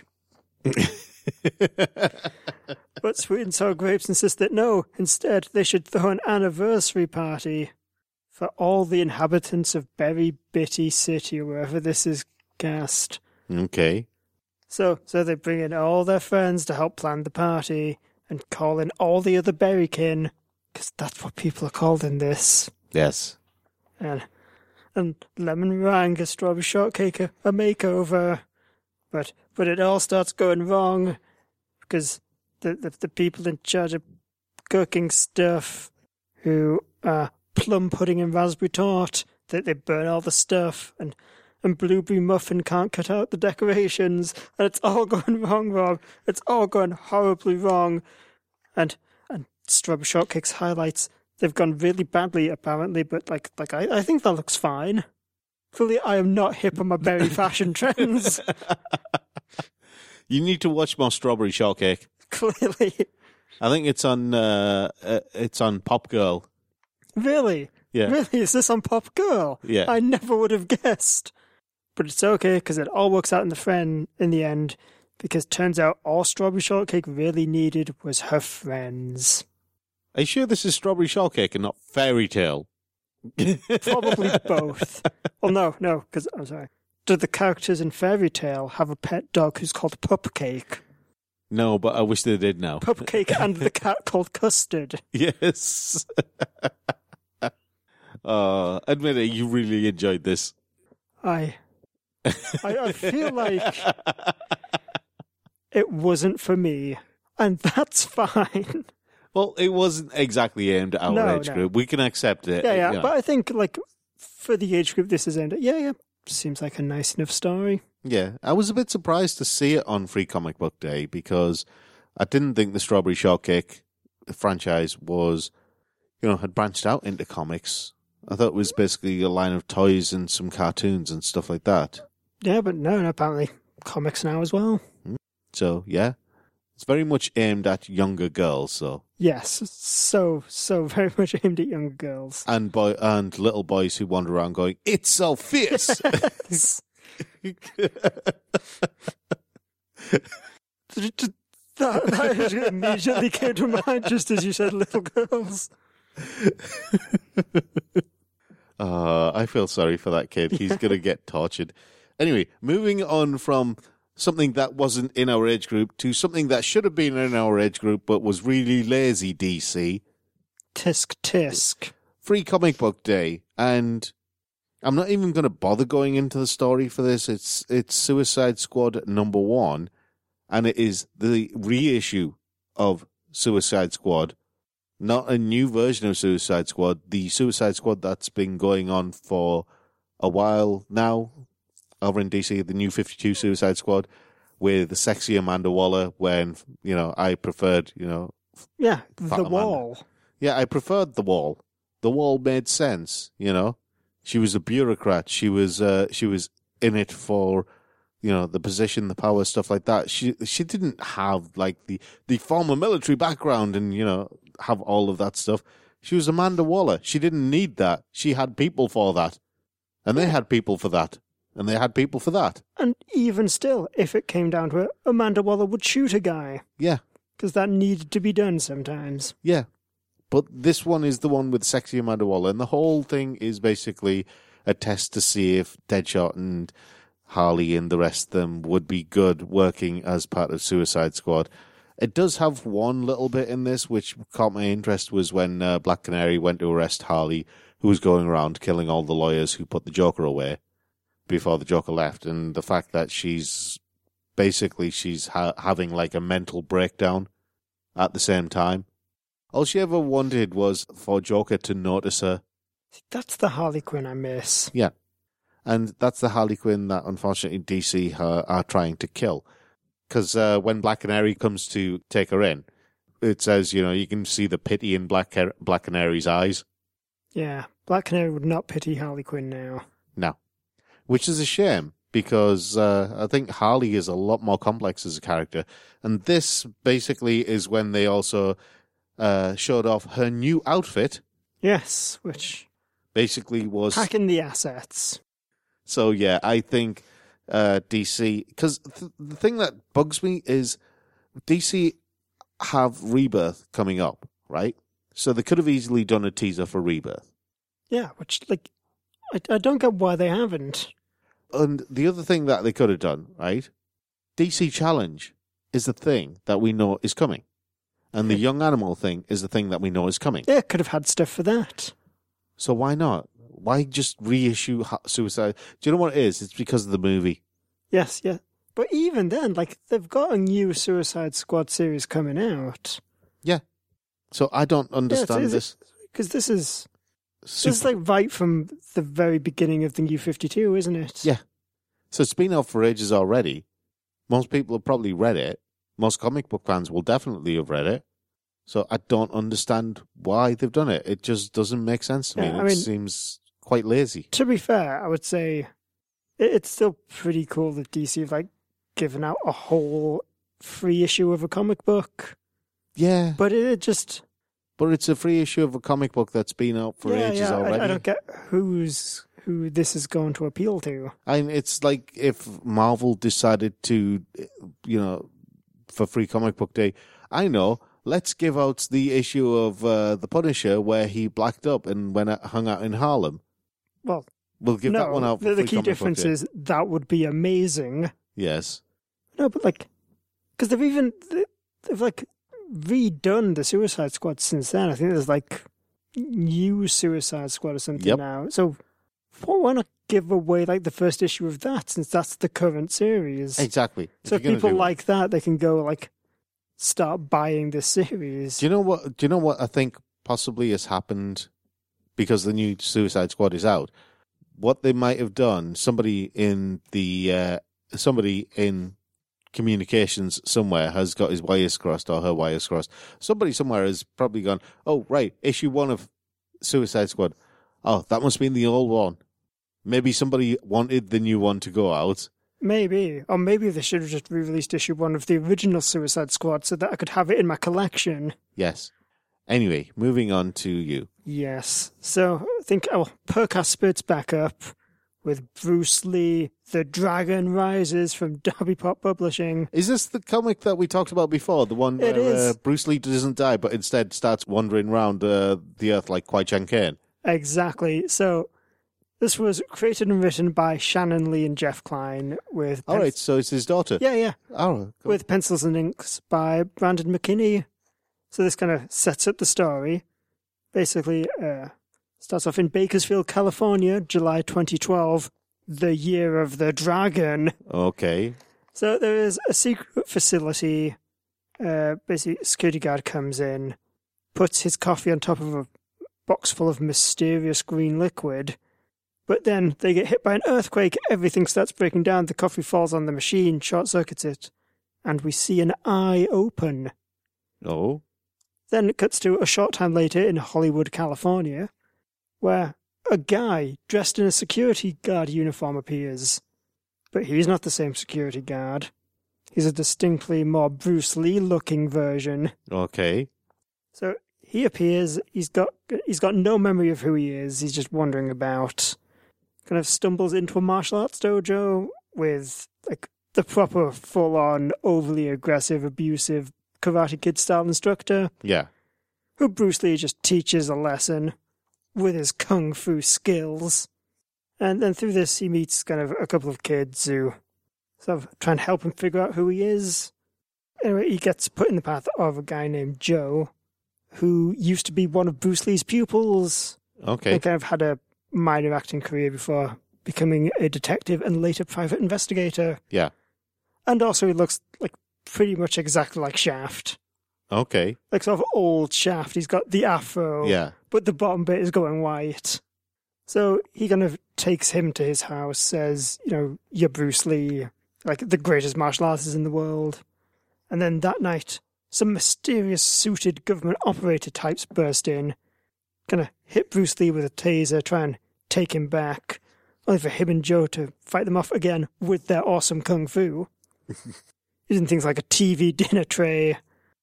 But Sweet and Sour Grapes insist that no, instead they should throw an anniversary party for all the inhabitants of Berry Bitty City, or wherever this is cast. Okay. So, so they bring in all their friends to help plan the party and call in all the other berrykin, because that's what people are called in this. Yes. And and Lemon Meringue and Strawberry Shortcake a, a makeover, but but it all starts going wrong because the, the the people in charge of cooking stuff, who are Plum Pudding and Raspberry Tart, that they, they burn all the stuff, and and Blueberry Muffin can't cut out the decorations, and it's all going wrong, Rob. It's all going horribly wrong, and and Strawberry Shortcake's highlights, they've gone really badly apparently, but like like I, I think that looks fine. Clearly, I am not hip on my berry fashion trends. You need to watch more Strawberry Shortcake. Clearly. I think it's on uh, uh, it's on Pop Girl. Really? Yeah. Really? Is this on Pop Girl? Yeah. I never would have guessed. But it's okay, because it all works out in the friend in the end, because turns out all Strawberry Shortcake really needed was her friends. Are you sure this is Strawberry Shortcake and not Fairy Tale? Probably both. Well, no, no, because, I'm sorry. Do the characters in Fairy Tale have a pet dog who's called Pupcake? No, but I wish they did now. Pupcake and the cat called Custard. Yes. uh, admit it, you really enjoyed this. I... I, I feel like it wasn't for me, and that's fine. Well, it wasn't exactly aimed at our No, age no. group. We can accept it. Yeah, yeah, you know. but I think, like, for the age group this is aimed at, yeah, yeah, seems like a nice enough story. Yeah, I was a bit surprised to see it on Free Comic Book Day because I didn't think the Strawberry Shortcake franchise was, you know, had branched out into comics. I thought it was basically a line of toys and some cartoons and stuff like that. Yeah, but no, no, apparently comics now as well. So, yeah, it's very much aimed at younger girls, so. Yes, so, so very much aimed at younger girls. And boy and little boys who wander around going, "It's so fierce." Yes. that, that immediately came to mind just as you said little girls. Uh, I feel sorry for that kid. He's going to get tortured. Anyway, moving on from something that wasn't in our age group to something that should have been in our age group but was really lazy, D C. Tisk tisk. Free Comic Book Day. And I'm not even going to bother going into the story for this. It's it's Suicide Squad number one, and it is the reissue of Suicide Squad. Not a new version of Suicide Squad. The Suicide Squad that's been going on for a while now over in D C, the new fifty-two Suicide Squad with the sexy Amanda Waller, when, you know, I preferred, you know... Yeah, Fat the Amanda. wall. Yeah, I preferred the Wall. The Wall made sense, you know? She was a bureaucrat. She was uh, she was in it for, you know, the position, the power, stuff like that. She she didn't have, like, the, the former military background and, you know, have all of that stuff. She was Amanda Waller. She didn't need that. She had people for that. And they had people for that. And they had people for that. And even still, if it came down to it, Amanda Waller would shoot a guy. Yeah. Because that needed to be done sometimes. Yeah. But this one is the one with sexy Amanda Waller. And the whole thing is basically a test to see if Deadshot and Harley and the rest of them would be good working as part of Suicide Squad. It does have one little bit in this which caught my interest, was when uh, Black Canary went to arrest Harley, who was going around killing all the lawyers who put the Joker away before the Joker left. And the fact that she's basically she's ha- having like a mental breakdown at the same time. All she ever wanted was for Joker to notice her. That's the Harley Quinn I miss. Yeah. And that's the Harley Quinn that unfortunately D C are, are trying to kill. Because uh, when Black Canary comes to take her in, it says, you know, you can see the pity in Black, Car- Black Canary's eyes. Yeah, Black Canary would not pity Harley Quinn now. No. Which is a shame, because uh, I think Harley is a lot more complex as a character. And this basically is when they also uh, showed off her new outfit. Yes, which... Basically was... Packing the assets. So, yeah, I think uh, D C... Because th- the thing that bugs me is D C have Rebirth coming up, right? So they could have easily done a teaser for Rebirth. Yeah, which, like, I, I don't get why they haven't. And the other thing that they could have done, right, D C Challenge is the thing that we know is coming. And the Young Animal thing is the thing that we know is coming. Yeah, could have had stuff for that. So why not? Why just reissue Suicide? Do you know what it is? It's because of the movie. Yes, yeah. But even then, like, they've got a new Suicide Squad series coming out. Yeah. So I don't understand yeah, this. Because this is... Super. This is like right from the very beginning of the New fifty-two, isn't it? Yeah. So it's been out for ages already. Most people have probably read it. Most comic book fans will definitely have read it. So I don't understand why they've done it. It just doesn't make sense to me. Yeah, I it mean, seems quite lazy. To be fair, I would say it, it's still pretty cool that D C have like given out a whole free issue of a comic book. Yeah. But it, it just... But it's a free issue of a comic book that's been out for yeah, ages yeah, already. I, I don't get who's who this is going to appeal to. I mean, it's like if Marvel decided to, you know, for Free Comic Book Day, I know, let's give out the issue of uh, The Punisher where he blacked up and went out, hung out in Harlem. Well, we'll give no, that one out for the, the Free key Comic difference Book Day. is that would be amazing. Yes. No, but like, because they've even, they've like redone the Suicide Squad since then. I think there's like new Suicide Squad or something Yep. now. So why not give away like the first issue of that, since that's the current series? Exactly. So if you're gonna people do it. like that, they can go like start buying this series. Do you know what? Do you know what I think possibly has happened because the new Suicide Squad is out? What they might have done, somebody in the uh, somebody in communications somewhere has got his wires crossed or her wires crossed. Somebody somewhere has probably gone, oh right, issue one of Suicide Squad. Oh, that must be in the old one. Maybe somebody wanted the new one to go out. Maybe. Or maybe they should have just re-released issue one of the original Suicide Squad so that I could have it in my collection. Yes. Anyway, moving on to you. Yes. So I think our podcast spits back up with Bruce Lee, The Dragon Rises from Derby Pop Publishing. Is this the comic that we talked about before? The one It where is. Uh, Bruce Lee doesn't die, but instead starts wandering around uh, the earth like Kwai Chang Caine? Exactly. So this was created and written by Shannon Lee and Jeff Klein with... All pen- right, so it's his daughter. Yeah, yeah. Oh, cool. With pencils and inks by Brandon McKinney. So this kind of sets up the story. Basically, uh, starts off in Bakersfield, California, July twenty twelve, the year of the dragon. Okay. So there is a secret facility. Uh, basically, a security guard comes in, puts his coffee on top of a box full of mysterious green liquid. But then they get hit by an earthquake, everything starts breaking down, the coffee falls on the machine, short-circuits it, and we see an eye open. Oh. Then it cuts to a short time later in Hollywood, California, where a guy dressed in a security guard uniform appears. But he's not the same security guard. He's a distinctly more Bruce Lee-looking version. Okay. So he appears, he's got he's got no memory of who he is, he's just wandering about. Kind of stumbles into a martial arts dojo with like the proper full-on, overly aggressive, abusive Karate Kid style instructor, Yeah. who Bruce Lee just teaches a lesson with his kung fu skills. And then through this, he meets kind of a couple of kids who sort of try and help him figure out who he is. Anyway, he gets put in the path of a guy named Joe, who used to be one of Bruce Lee's pupils, Okay. and kind of had a minor acting career before becoming a detective and later private investigator. Yeah. And also he looks like pretty much exactly like Shaft. Okay. Like sort of old Shaft. He's got the afro, Yeah. but the bottom bit is going white. So he kind of takes him to his house, says, you know, you're Bruce Lee, like the greatest martial artist in the world. And then that night, some mysterious suited government operator types burst in, kind of hit Bruce Lee with a taser, try and take him back, only for him and Joe to fight them off again with their awesome kung fu. Using things like a T V dinner tray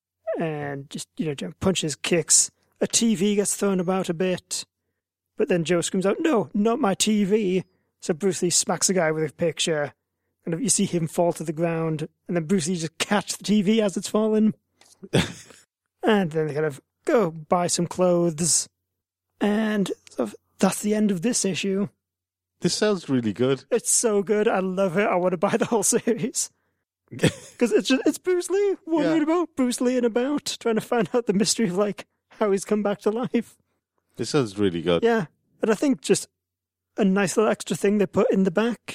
and just, you know, punches, kicks. A T V gets thrown about a bit. But then Joe screams out, no, not my T V. So Bruce Lee smacks a guy with a picture. And you see him fall to the ground. And then Bruce Lee just catch the T V as it's fallen. And then they kind of go buy some clothes. And so that's the end of this issue. This sounds really good. It's so good. I love it. I want to buy the whole series. Because it's just, it's Bruce Lee wandering Yeah. about, Bruce Lee and about, trying to find out the mystery of like how he's come back to life. This sounds really good. Yeah, and I think just a nice little extra thing they put in the back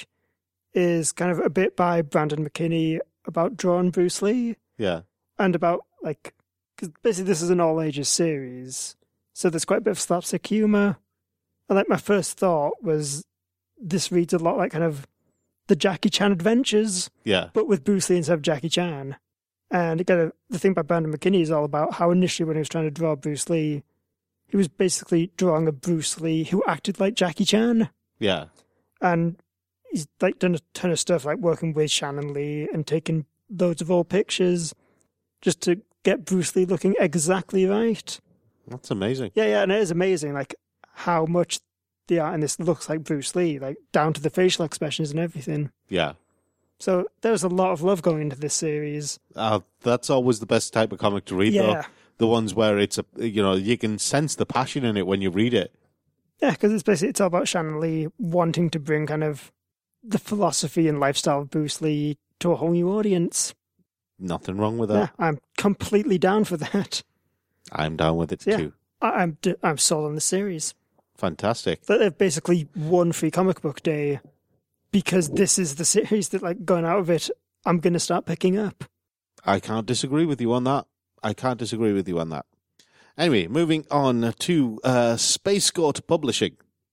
is kind of a bit by Brandon McKinney about drawing Bruce Lee Yeah. and about like, because basically this is an all ages series, so there's quite a bit of slapstick humor. And like my first thought was, this reads a lot like kind of the Jackie Chan Adventures, Yeah. but with Bruce Lee instead of Jackie Chan. And again, the thing by Brandon McKinney is all about how initially when he was trying to draw Bruce Lee, he was basically drawing a Bruce Lee who acted like Jackie Chan. Yeah. And he's like done a ton of stuff like working with Shannon Lee and taking loads of old pictures just to get Bruce Lee looking exactly right. That's amazing. Yeah, yeah, and it is amazing like how much the art in this looks like Bruce Lee, like down to the facial expressions and everything. Yeah. So there's a lot of love going into this series. Uh, that's always the best type of comic to read, Yeah. though. The ones where it's, a you know, you can sense the passion in it when you read it. Yeah, because it's basically it's all about Shannon Lee wanting to bring kind of the philosophy and lifestyle of Bruce Lee to a whole new audience. Nothing wrong with Yeah, that. I'm completely down for that. I'm down with it Yeah. too. I, I'm d- I'm sold on the series. Fantastic. But they've basically won Free Comic Book Day because this is the series that, like, going out of it, I'm going to start picking up. I can't disagree with you on that. I can't disagree with you on that. Anyway, moving on to uh, Space Goat Publishing.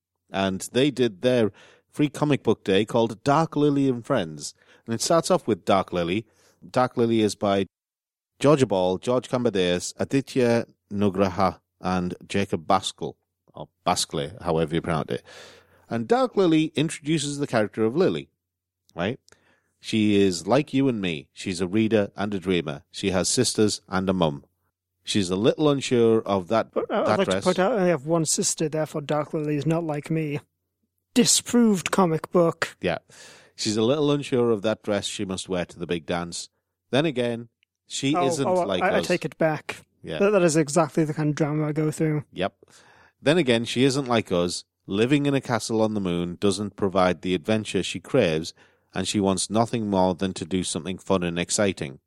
And they did their free comic book day called Dark Lily and Friends. And it starts off with Dark Lily. Dark Lily is by Georgia Ball, George Cambadeas, Aditya Nugraha, and Jacob Baskel, or Bascle, however you pronounce it. And Dark Lily introduces the character of Lily, right? She is like you and me. She's a reader and a dreamer. She has sisters and a mum. She's a little unsure of that, But I'd that like dress. to point out I only have one sister, therefore Dark Lily is not like me. Disproved comic book. Yeah. She's a little unsure of that dress she must wear to the big dance. Then again, she oh, isn't oh, like I, I us. take it back. Yeah. That, that is exactly the kind of drama I go through. Yep. Then again, she isn't like us. Living in a castle on the moon doesn't provide the adventure she craves, and she wants nothing more than to do something fun and exciting.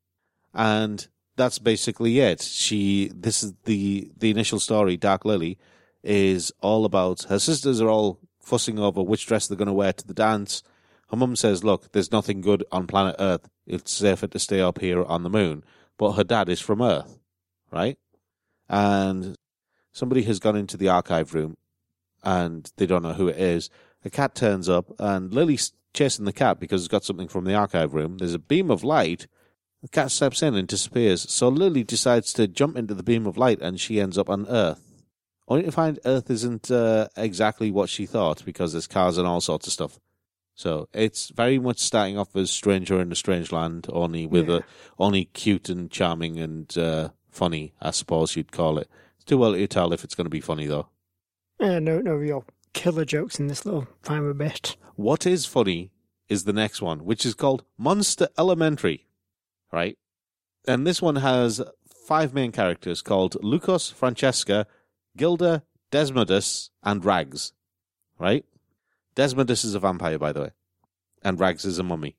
And that's basically it. She, this is the, the initial story, Dark Lily, is all about, her sisters are all fussing over which dress they're going to wear to the dance. Her mum says, look, there's nothing good on planet Earth. It's safer to stay up here on the moon. But her dad is from Earth, right? And somebody has gone into the archive room and they don't know who it is. A cat turns up and Lily's chasing the cat because it's got something from the archive room. There's a beam of light. The cat steps in and disappears. So Lily decides to jump into the beam of light and she ends up on Earth. Only to find Earth isn't uh, exactly what she thought because there's cars and all sorts of stuff. So it's very much starting off as Stranger in a Strange Land, only with Yeah. a only cute and charming and uh, funny, I suppose you'd call it. It's too early to tell if it's going to be funny though. Yeah, no, no real killer jokes in this little primer bit. What is funny is the next one, which is called Monster Elementary, right? And this one has five main characters called Lucas, Francesca, Gilda, Desmodus, and Rags, right? Desmodus is a vampire, by the way, and Rags is a mummy.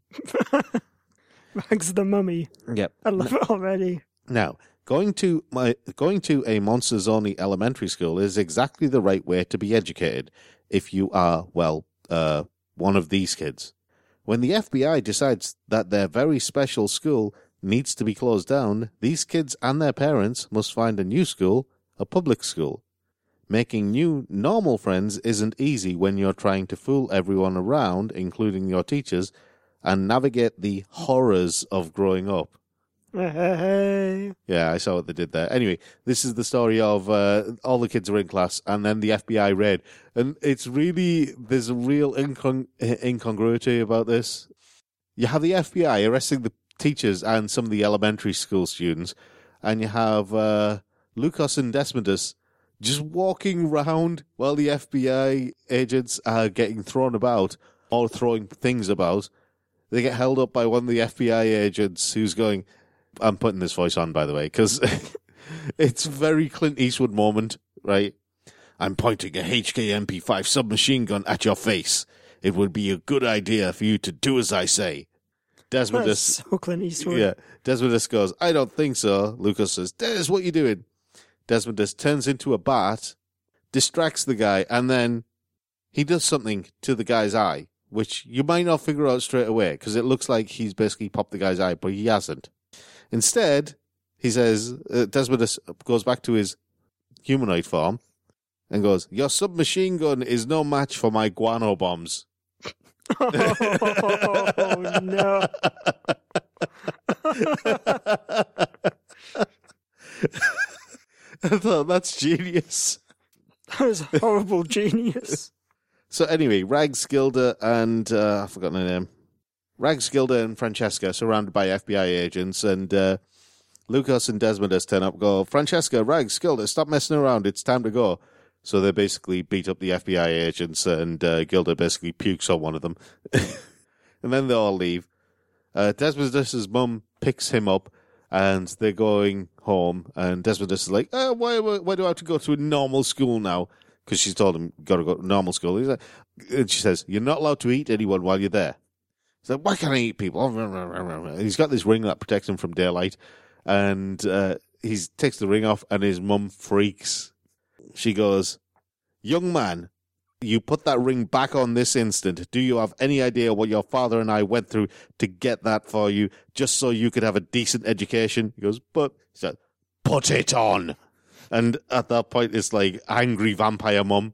Rags the Mummy. Yep. I love it already. Now, going to my going to a Monsters Only elementary school is exactly the right way to be educated if you are, well, uh, one of these kids. When the F B I decides that their very special school needs to be closed down, these kids and their parents must find a new school, a public school. Making new, normal friends isn't easy when you're trying to fool everyone around, including your teachers, and navigate the horrors of growing up. Hey. Yeah, I saw what they did there. Anyway, this is the story of uh, all the kids are in class and then the F B I raid. And it's really, there's a real incong- incongruity about this. You have the F B I arresting the teachers and some of the elementary school students, and you have uh, Lucas and Desmodus just walking around while the F B I agents are getting thrown about or throwing things about. They get held up by one of the F B I agents who's going, I'm putting this voice on, by the way, because it's very Clint Eastwood moment, right? I'm pointing a H K M P five submachine gun at your face. It would be a good idea for you to do as I say. Desmondus, That's so Clint Eastwood. yeah, Desmondus goes, I don't think so. Lucas says, Des, what you doing? Desmondus turns into a bat, distracts the guy, and then he does something to the guy's eye, which you might not figure out straight away, because it looks like he's basically popped the guy's eye, but he hasn't. Instead, he says, uh, Desmondus goes back to his humanoid form and goes, your submachine gun is no match for my guano bombs. Oh, no. I thought, that's genius. That was horrible genius. So anyway, Rags, Gilda, and uh, I've forgotten her name. Rags, Gilda, and Francesca surrounded by F B I agents, and uh, Lucas and Desmondus turn up and go, Francesca, Rags, Gilda, stop messing around, it's time to go. So they basically beat up the F B I agents, and uh, Gilda basically pukes on one of them. And then they all leave. Uh, Desmondus' mum picks him up, and they're going home, and Desmondus is like, oh, why, why, why do I have to go to a normal school now? Because she's told him, got to go to normal school. He's like, and she says, you're not allowed to eat anyone while you're there. He's like, why can't I eat people? And he's got this ring that protects him from daylight, and uh, he takes the ring off, and his mum freaks. She goes, young man, you put that ring back on this instant. Do you have any idea what your father and I went through to get that for you, just so you could have a decent education? He goes, but, he said, put it on. And at that point, it's like angry vampire mum.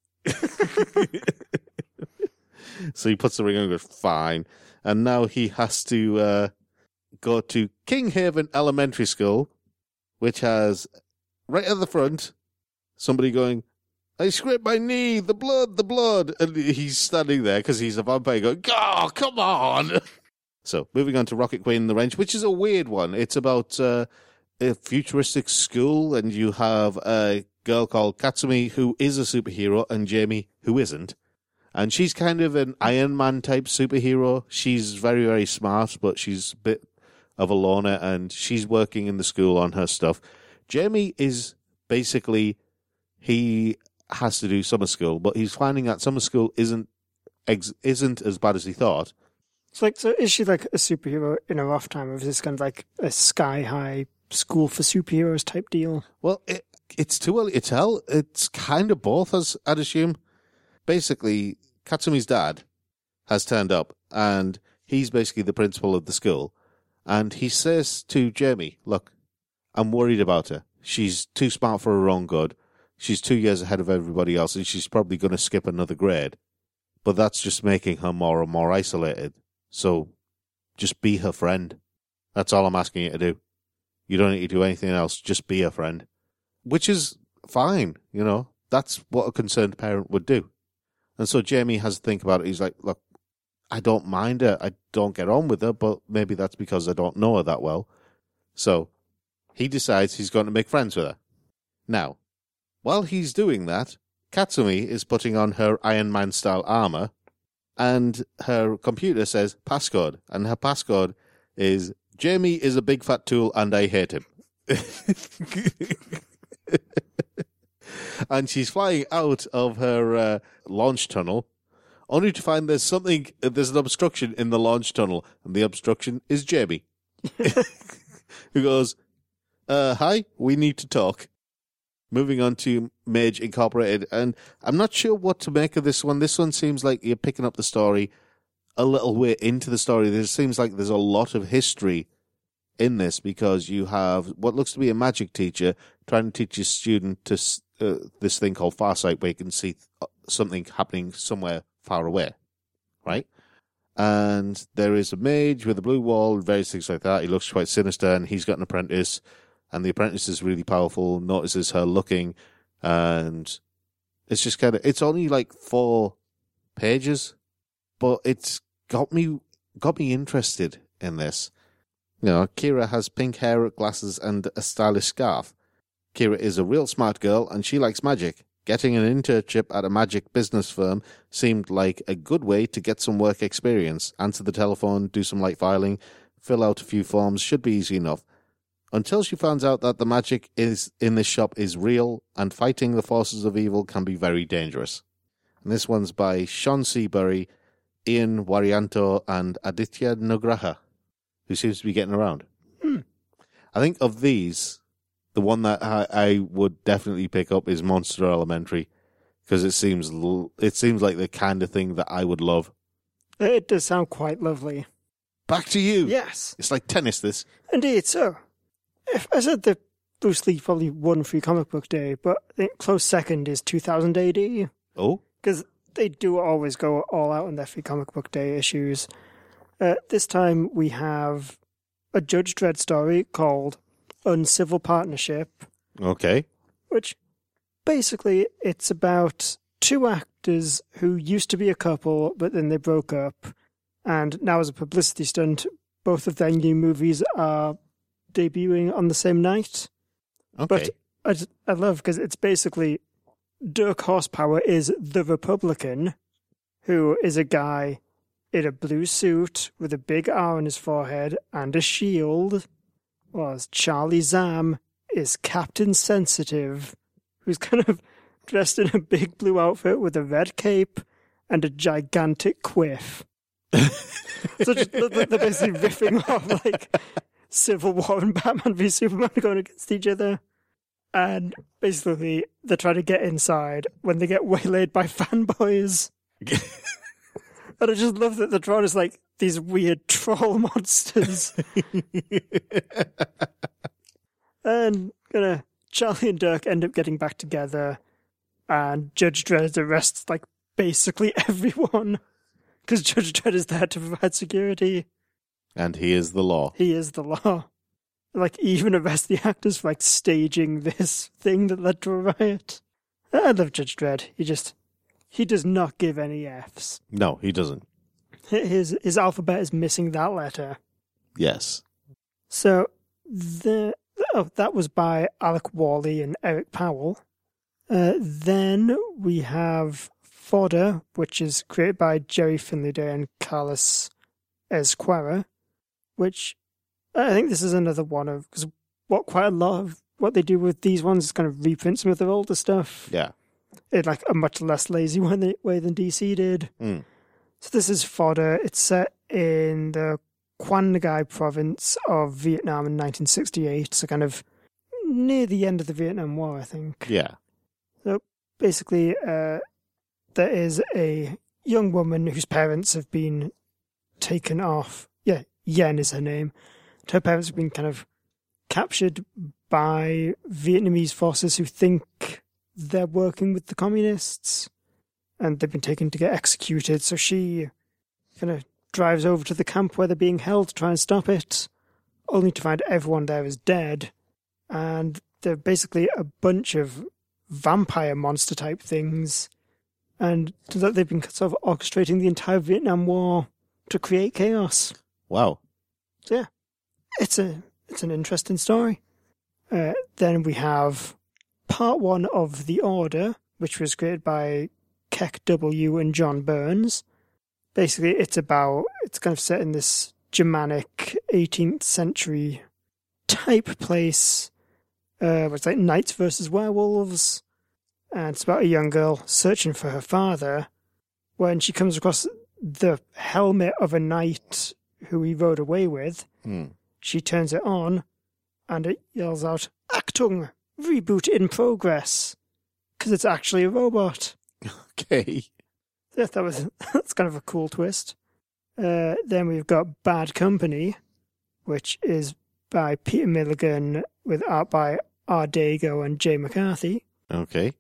So he puts the ring on and goes, fine. And now he has to uh, go to King Haven Elementary School, which has, right at the front, somebody going, I scraped my knee, the blood, the blood. And he's standing there because he's a vampire going, oh, come on. So moving on to Rocket Queen and the Wrench, which is a weird one. It's about uh, a futuristic school, and you have a girl called Katsumi who is a superhero and Jamie who isn't. And she's kind of an Iron Man type superhero. She's very, very smart, but she's a bit of a loner, and she's working in the school on her stuff. Jamie is basically, he has to do summer school, but he's finding that summer school isn't ex- isn't as bad as he thought. It's like, so is she like a superhero in her off time, or is this kind of like a sky high school for superheroes type deal? Well, it, it's too early to tell. It's kind of both, as I'd assume. Basically, Katsumi's dad has turned up, and he's basically the principal of the school. And he says to Jamie, look, I'm worried about her. She's too smart for her own good. She's two years ahead of everybody else, and she's probably going to skip another grade. But that's just making her more and more isolated. So just be her friend. That's all I'm asking you to do. You don't need to do anything else. Just be her friend. Which is fine, you know. That's what a concerned parent would do. And so Jamie has to think about it. He's like, look, I don't mind her. I don't get on with her, but maybe that's because I don't know her that well. So he decides he's going to make friends with her. Now, while he's doing that, Katsumi is putting on her Iron Man-style armor, and her computer says passcode, and her passcode is, Jamie is a big fat tool and I hate him. And she's flying out of her uh, launch tunnel, only to find there's something, there's an obstruction in the launch tunnel, and the obstruction is Jamie. Who goes, uh, hi, we need to talk. Moving on to Mage Incorporated, and I'm not sure what to make of this one. This one seems like you're picking up the story a little way into the story. There seems like there's a lot of history in this, because you have what looks to be a magic teacher trying to teach a student to uh, this thing called Farsight, where you can see something happening somewhere far away, right? And there is a mage with a blue wall, various things like that. He looks quite sinister, and he's got an apprentice. And the apprentice is really powerful, notices her looking, and it's just kind of, it's only like four pages, but it's got me, got me interested in this. You know, Kira has pink hair, glasses, and a stylish scarf. Kira is a real smart girl, and she likes magic. Getting an internship at a magic business firm seemed like a good way to get some work experience. Answer the telephone, do some light filing, fill out a few forms, should be easy enough. Until she finds out that the magic is in this shop is real, and fighting the forces of evil can be very dangerous. And this one's by Sean Seabury, Ian Warianto, and Aditya Nugraha. who seems to be getting around. Hmm. I think of these, the one that I, I would definitely pick up is Monster Elementary, because it seems l- it seems like the kind of thing that I would love. It does sound quite lovely. Back to you. Yes. It's like tennis, this. Indeed, so. If I said that Bruce Lee probably won Free Comic Book Day, but I think close second is two thousand A D. Oh? Because they do always go all out on their Free Comic Book Day issues. Uh, this time we have a Judge Dredd story called Uncivil Partnership, Okay. which basically it's about two actors who used to be a couple, but then they broke up. And now as a publicity stunt, both of their new movies are debuting on the same night. Okay. But I, just, I love because it's basically Dirk Horsepower is the Republican, who is a guy in a blue suit with a big R on his forehead and a shield, whilst Charlie Zam is Captain Sensitive, who's kind of dressed in a big blue outfit with a red cape and a gigantic quiff. So just, they're basically riffing off like Civil War and Batman v Superman going against each other. And basically, they're trying to get inside when they get waylaid by fanboys. And I just love that they're drawn as like these weird troll monsters. And gonna Charlie and Dirk end up getting back together, and Judge Dredd arrests like basically everyone because Judge Dredd is there to provide security. And he is the law. He is the law. Like, even arrest the actors for, like, staging this thing that led to a riot. I love Judge Dredd. He just, he does not give any Fs. No, he doesn't. His his alphabet is missing that letter. Yes. So, the oh, that was by Alec Worley and Eric Powell. Uh, then we have Fodder, which is created by Jerry Finleyday and Carlos Ezquerra, which I think this is another one of, because what quite a lot of what they do with these ones is kind of reprint some of their older stuff. Yeah. In like a much less lazy way, way than D C did. Mm. So this is Fodder. It's set in the Quang Ngai province of Vietnam in nineteen sixty-eight, so kind of near the end of the Vietnam War, I think. Yeah. So basically, uh, there is a young woman whose parents have been taken off. Yeah, Yen is her name. Her parents have been kind of captured by Vietnamese forces who think they're working with the communists, and they've been taken to get executed. So she kind of drives over to the camp where they're being held to try and stop it, only to find everyone there is dead. And they're basically a bunch of vampire monster type things, and that they've been sort of orchestrating the entire Vietnam War to create chaos. Wow. So yeah, it's a it's an interesting story. Uh, then we have part one of The Order, which was created by Keck W. and John Burns. Basically, it's about it's kind of set in this Germanic eighteenth century type place. Uh, it's like knights versus werewolves, and it's about a young girl searching for her father when she comes across the helmet of a knight who he rode away with. Mm. She turns it on, and it yells out, "Achtung! Reboot in progress!" Because it's actually a robot. Okay. Yeah, that was that's kind of a cool twist. Uh, then we've got Bad Company, which is by Peter Milligan with art by R. Dago and Jay McCarthy. Okay.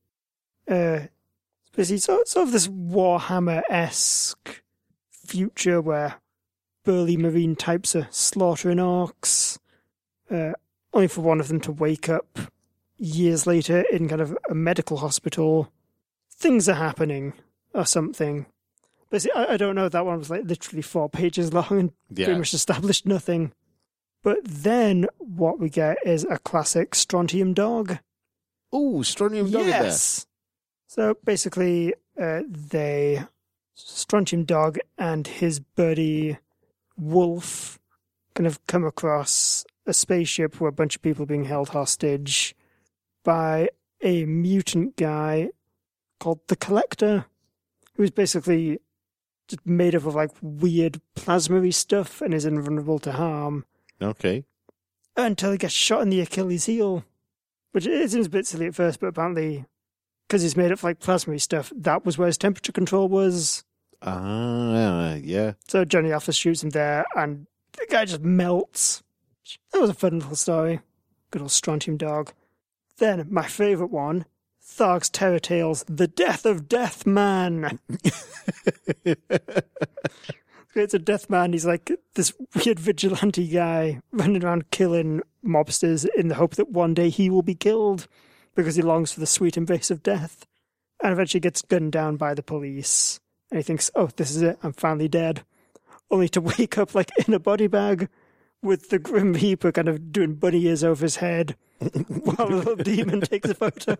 Uh, it's basically sort, sort of this Warhammer-esque future where burly marine types are slaughtering orcs, uh, only for one of them to wake up years later in kind of a medical hospital. Things are happening, or something. Basically, I, I don't know, that one was like literally four pages long and Yeah. pretty much established nothing. But then what we get is a classic Strontium Dog. Ooh, Strontium Dog Yes. So basically, uh, they Strontium Dog and his buddy Wolf kind of come across a spaceship where a bunch of people are being held hostage by a mutant guy called the Collector, who's basically just made up of like weird plasma-y stuff and is invulnerable to harm. Okay. Until he gets shot in the Achilles heel. Which it seems a bit silly at first, but apparently, because he's made up of like plasma-y stuff, that was where his temperature control was. Ah, yeah. So Johnny Alpha shoots him there, and the guy just melts. That was a fun little story. Good old strontium dog. Then, my favourite one, Tharg's Terror Tales, The Death of Death Man. It's a death man. He's like this weird vigilante guy running around killing mobsters in the hope that one day he will be killed because he longs for the sweet embrace of death. And eventually gets gunned down by the police. And he thinks, oh, this is it. I'm finally dead. Only to wake up like in a body bag with the Grim Reaper kind of doing bunny ears over his head while a little demon takes a photo.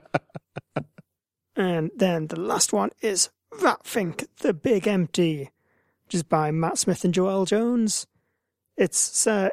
And then the last one is Ratfink, the Big Empty, which is by Matt Smith and Joel Jones. It's set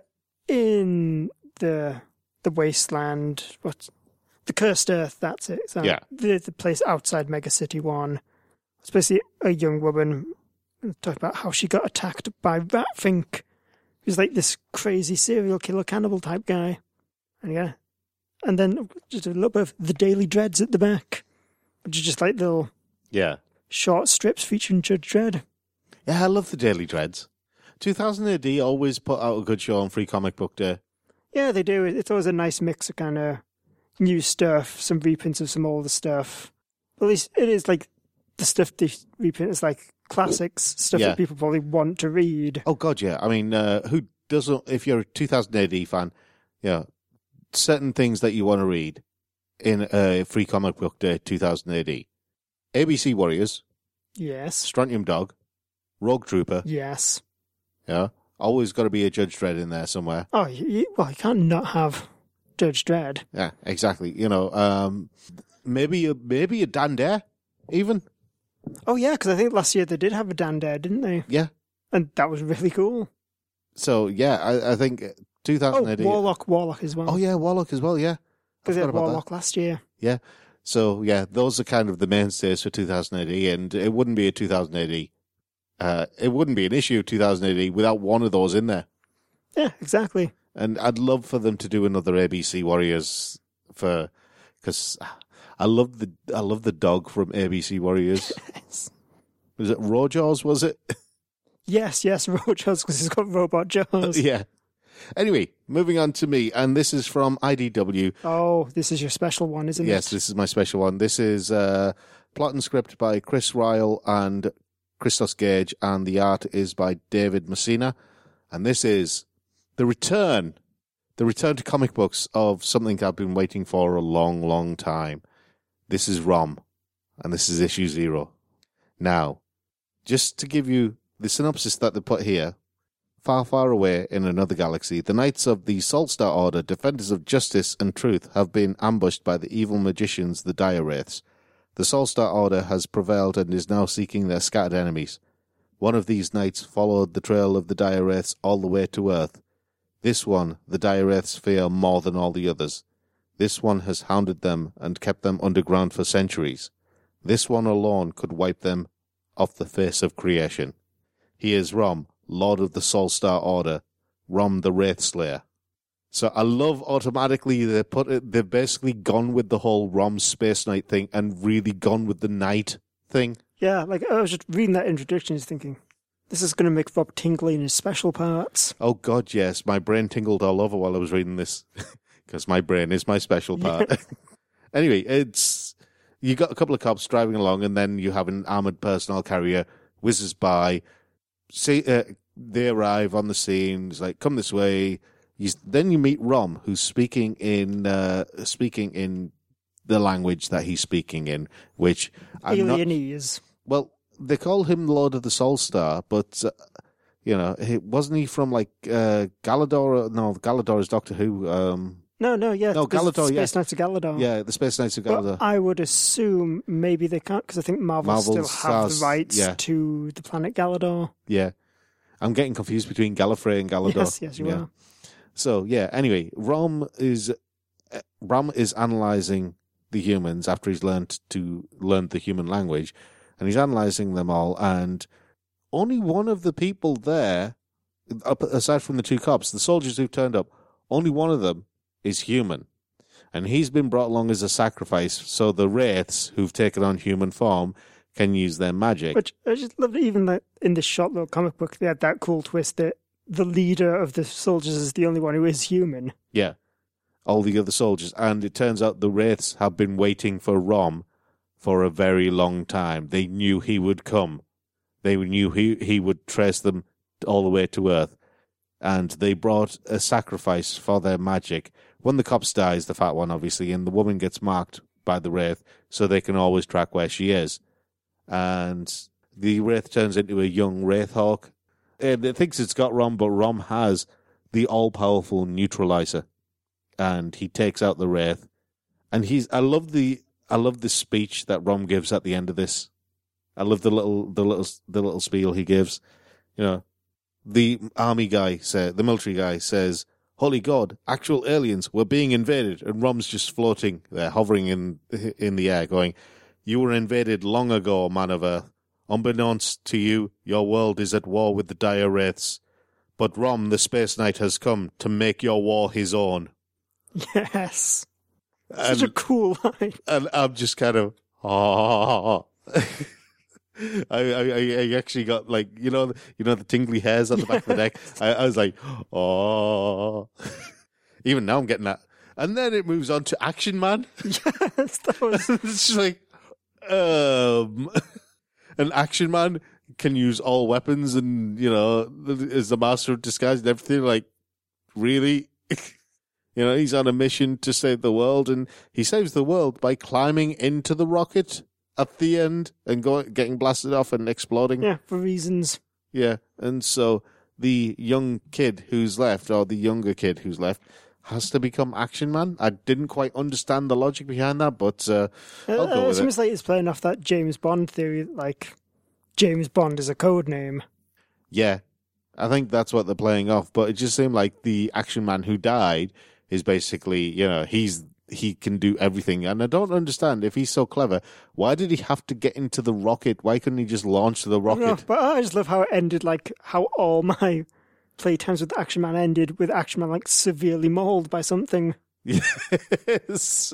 in the the wasteland, what the Cursed Earth. That's it. So yeah, the the place outside Mega City One. It's basically a young woman talking about how she got attacked by Ratfink, who's like this crazy serial killer cannibal type guy. And yeah, and then just a little bit of the Daily Dreads at the back, which is just like little yeah short strips featuring Judge Dredd. Yeah, I love the Daily Dreads. two thousand A D always put out a good show on Free Comic Book Day. Yeah, they do. It's always a nice mix of kind of new stuff, some reprints of some older stuff. But at least it is like the stuff they reprint is like classics, stuff Yeah. that people probably want to read. Oh, God, yeah. I mean, uh, who doesn't, if you're a two thousand A D fan, yeah, certain things that you want to read in uh, Free Comic Book Day two thousand A D. A B C Warriors, Yes. Strontium Dog, Rogue Trooper, Yes. yeah. Always got to be a Judge Dredd in there somewhere. Oh, you, you- well, you can't not have Judge Dredd. Yeah, exactly. You know, um, maybe a, maybe a Dan Dare, even. Oh, yeah, because I think last year they did have a Dan Dare, didn't they? Yeah. And that was really cool. So, yeah, I, I think two thousand Oh, A D. Warlock, Warlock as well. Oh, yeah, Warlock as well, yeah. I Because they forgot had about that. Warlock last year. Yeah. So, yeah, those are kind of the mainstays for two thousand A D, and it wouldn't be a two thousand A D. Uh, it wouldn't be an issue of two thousand A D without one of those in there. Yeah, exactly. And I'd love for them to do another A B C Warriors for, because I love the I love the dog from A B C Warriors. Yes, Was it Rojaws? Was it? yes, yes Rojaws, because he's got robot jaws. Yeah. Anyway, moving on to me, and this is from I D W. Oh, this is your special one, isn't Yes, it? this is my special one. This is uh, plot and script by Chris Ryle and Christos Gage, and the art is by David Messina. And this is the return, the return to comic books of something I've been waiting for a long, long time. This is Rom, and this is issue zero. Now, just to give you the synopsis that they put here, far, far away in another galaxy, the knights of the Soulstar Order, defenders of justice and truth, have been ambushed by the evil magicians, the Dire Wraiths. The Soulstar Order has prevailed and is now seeking their scattered enemies. One of these knights followed the trail of the Dire Wraiths all the way to Earth. This one, the Dire Wraiths fear more than all the others. This one has hounded them and kept them underground for centuries. This one alone could wipe them off the face of creation. He is Rom, Lord of the Soulstar Order, Rom the Wraith Slayer. So I love automatically they put it, they've basically gone with the whole Rom Space Knight thing and really gone with the knight thing. Yeah, like I was just reading that introduction and thinking, this is going to make Rob tingly in his special parts. Oh God, yes, my brain tingled all over while I was reading this because my brain is my special part. Yeah. Anyway, it's you got a couple of cops driving along, and then you have an armored personnel carrier whizzes by. See, uh, they arrive on the scene. It's like, come this way. You, then you meet Rom, who's speaking in uh, speaking in the language that he's speaking in, which I'm Alienese. Not, well, they call him Lord of the Soulstar, but uh, you know, he, wasn't he from like uh, Galador? No, Galador is Doctor Who. Um, no, no, yeah, no, Galador, Space yeah, Knights of Galador. Yeah, the Space Knights of Galador. But I would assume maybe they can't because I think Marvel Marvel's still have has, the rights yeah. to the planet Galador. Yeah, I'm getting confused between Gallifrey and Galador. Yes, yes, you yeah. are. So yeah. Anyway, Rom is uh, Rom is analyzing the humans after he's learned to learn the human language, and he's analyzing them all. And only one of the people there, aside from the two cops, the soldiers who've turned up, only one of them is human. And he's been brought along as a sacrifice, so the wraiths who've taken on human form can use their magic. Which I just loved, even that in this short little comic book, they had that cool twist that the leader of the soldiers is the only one who is human. Yeah, all the other soldiers. And it turns out the wraiths have been waiting for Rom for a very long time. They knew he would come. They knew he, he would trace them all the way to Earth. And they brought a sacrifice for their magic. One of the cops dies, the fat one, obviously, and the woman gets marked by the wraith so they can always track where she is. And the wraith turns into a young wraithhawk. And it thinks it's got Rom, but Rom has the all-powerful neutralizer. And he takes out the wraith. And he's, I love the, I love the speech that Rom gives at the end of this. I love the little, the little, the little spiel he gives. You know, the army guy say, the military guy says, "Holy God, actual aliens, we're being invaded." And Rom's just floating there, hovering in, in the air, going, "You were invaded long ago, man of Earth. Unbeknownst to you, your world is at war with the dire wraiths. But Rom, the Space Knight, has come to make your war his own." Yes. And, Such a cool line. And I'm just kind of, ah. I, I I actually got like, you know, you know the tingly hairs on the back of the neck. I, I was like, oh. Even now I'm getting that. And then it moves on to Action Man. Yes, that was. It's just like, um, an Action Man can use all weapons and, you know, is the master of disguise and everything. Like, really? You know, he's on a mission to save the world, and he saves the world by climbing into the rocket at the end and going, getting blasted off and exploding. Yeah, for reasons. Yeah, and so the young kid who's left, or the younger kid who's left, has to become Action Man. I didn't quite understand the logic behind that, but uh, I'll uh, go with it's it. almost like it's playing off that James Bond theory, like James Bond is a code name. Yeah, I think that's what they're playing off, but it just seemed like the Action Man who died is basically, you know, he's he can do everything. And I don't understand, if he's so clever, why did he have to get into the rocket? Why couldn't he just launch the rocket? No, but I just love how it ended, like how all my playtimes with Action Man ended with Action Man like severely mauled by something. Yes.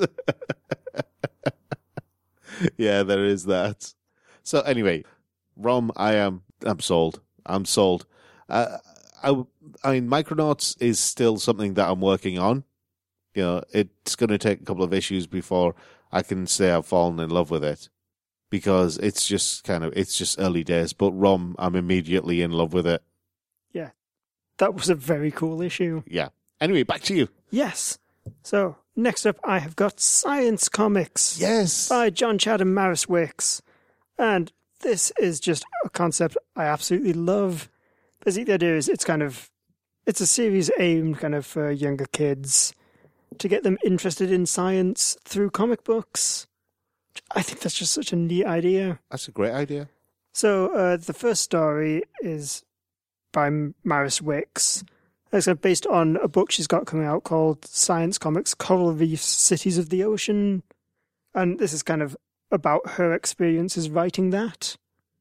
Yeah, there is that. So anyway, Rom, I am, I'm sold. I'm sold. Uh, I, I mean, Micronauts is still something that I'm working on. You know, it's going to take a couple of issues before I can say I've fallen in love with it, because it's just kind of, it's just early days. But Rom, I'm immediately in love with it. Yeah, that was a very cool issue. Yeah. Anyway, back to you. Yes. So, next up, I have got Science Comics. Yes. By John Chad and Maris Wicks. And this is just a concept I absolutely love. Basically, the idea is it's kind of, it's a series aimed kind of for younger kids, to get them interested in science through comic books. I think that's just such a neat idea. That's a great idea. So uh, the first story is by Maris Wicks. It's based on a book she's got coming out called Science Comics, Coral Reefs, Cities of the Ocean. And this is kind of about her experiences writing that.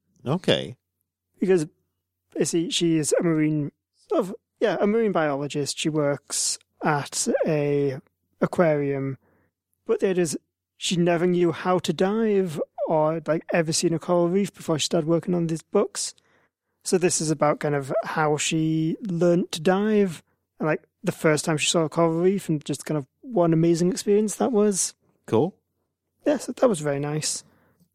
Okay. Because basically she is a marine, sort of, yeah, a marine biologist. She works at a aquarium, but there is she never knew how to dive or like ever seen a coral reef before she started working on these books. So this is about kind of how she learnt to dive, and like the first time she saw a coral reef, and just kind of what an amazing experience that was. Cool. Yes, that was very nice.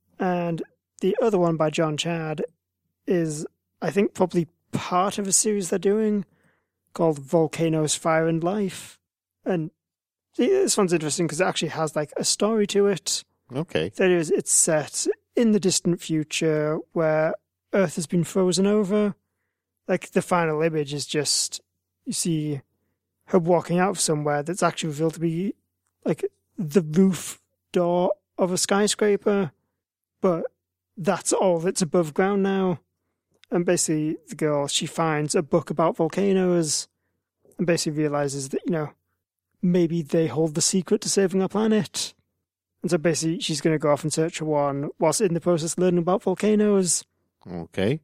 And the other one by John Chad is, I think, probably part of a series they're doing called Volcanoes, Fire and Life. And see, this one's interesting because it actually has like a story to it. Okay. That is, it's set in the distant future where Earth has been frozen over. Like the final image is just, you see her walking out of somewhere that's actually revealed to be like the roof door of a skyscraper, but that's all that's above ground now. And basically, the girl, she finds a book about volcanoes and basically realizes that, you know, maybe they hold the secret to saving our planet. And so basically, she's going to go off and search for one whilst in the process learning about volcanoes. Okay.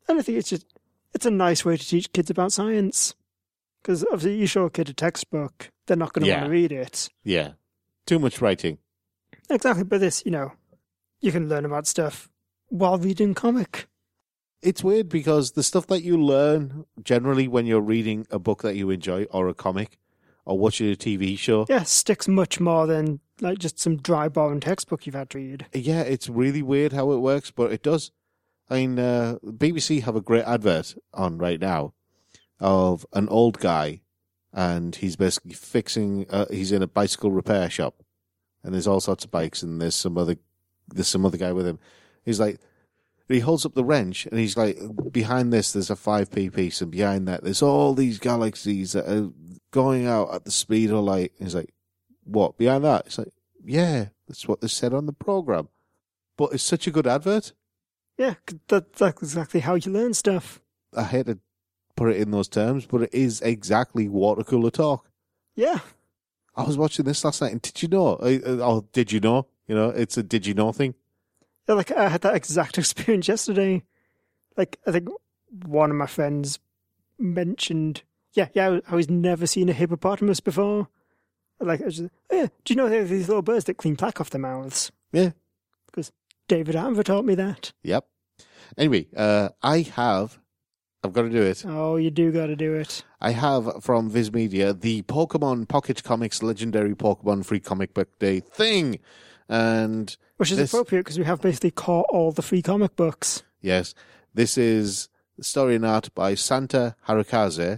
And I think it's just, it's a nice way to teach kids about science. Because obviously you show a kid a textbook, they're not going to Yeah. want to read it. Yeah. Too much writing. Exactly, but this, you know, you can learn about stuff while reading comic. It's weird because the stuff that you learn generally when you're reading a book that you enjoy or a comic or watching a T V show, Yeah, sticks much more than like just some dry boring textbook you've had to read. yeah, it's really weird how it works, but it does. I mean, uh, B B C have a great advert on right now of an old guy, and he's basically fixing. Uh, he's in a bicycle repair shop, and there's all sorts of bikes, and there's some other, there's some other guy with him. He's like, he holds up the wrench, and he's like, behind this, there's a five p piece, and behind that, there's all these galaxies that are going out at the speed of light. And he's like, what behind that? It's like, yeah, that's what they said on the program. But it's such a good advert. Yeah, 'cause that, that's exactly how you learn stuff. I hate to put it in those terms, but it is exactly water cooler talk. Yeah. I was watching this last night, and did you know? Oh, did you know? You know, it's a did you know thing. Yeah, like I had that exact experience yesterday. Like I think one of my friends mentioned, yeah, yeah, how he's never seen a hippopotamus before. Like, I was just, oh, yeah, do you know there are these little birds that clean plaque off their mouths? Yeah. Because David Attenborough taught me that. Yep. Anyway, uh, I have, I've got to do it. Oh, you do got to do it. I have from Viz Media the Pokemon Pocket Comics Legendary Pokemon Free Comic Book Day thing. And Which is this, appropriate because we have basically caught all the free comic books. yes, this is story and art by Santa Harukaze.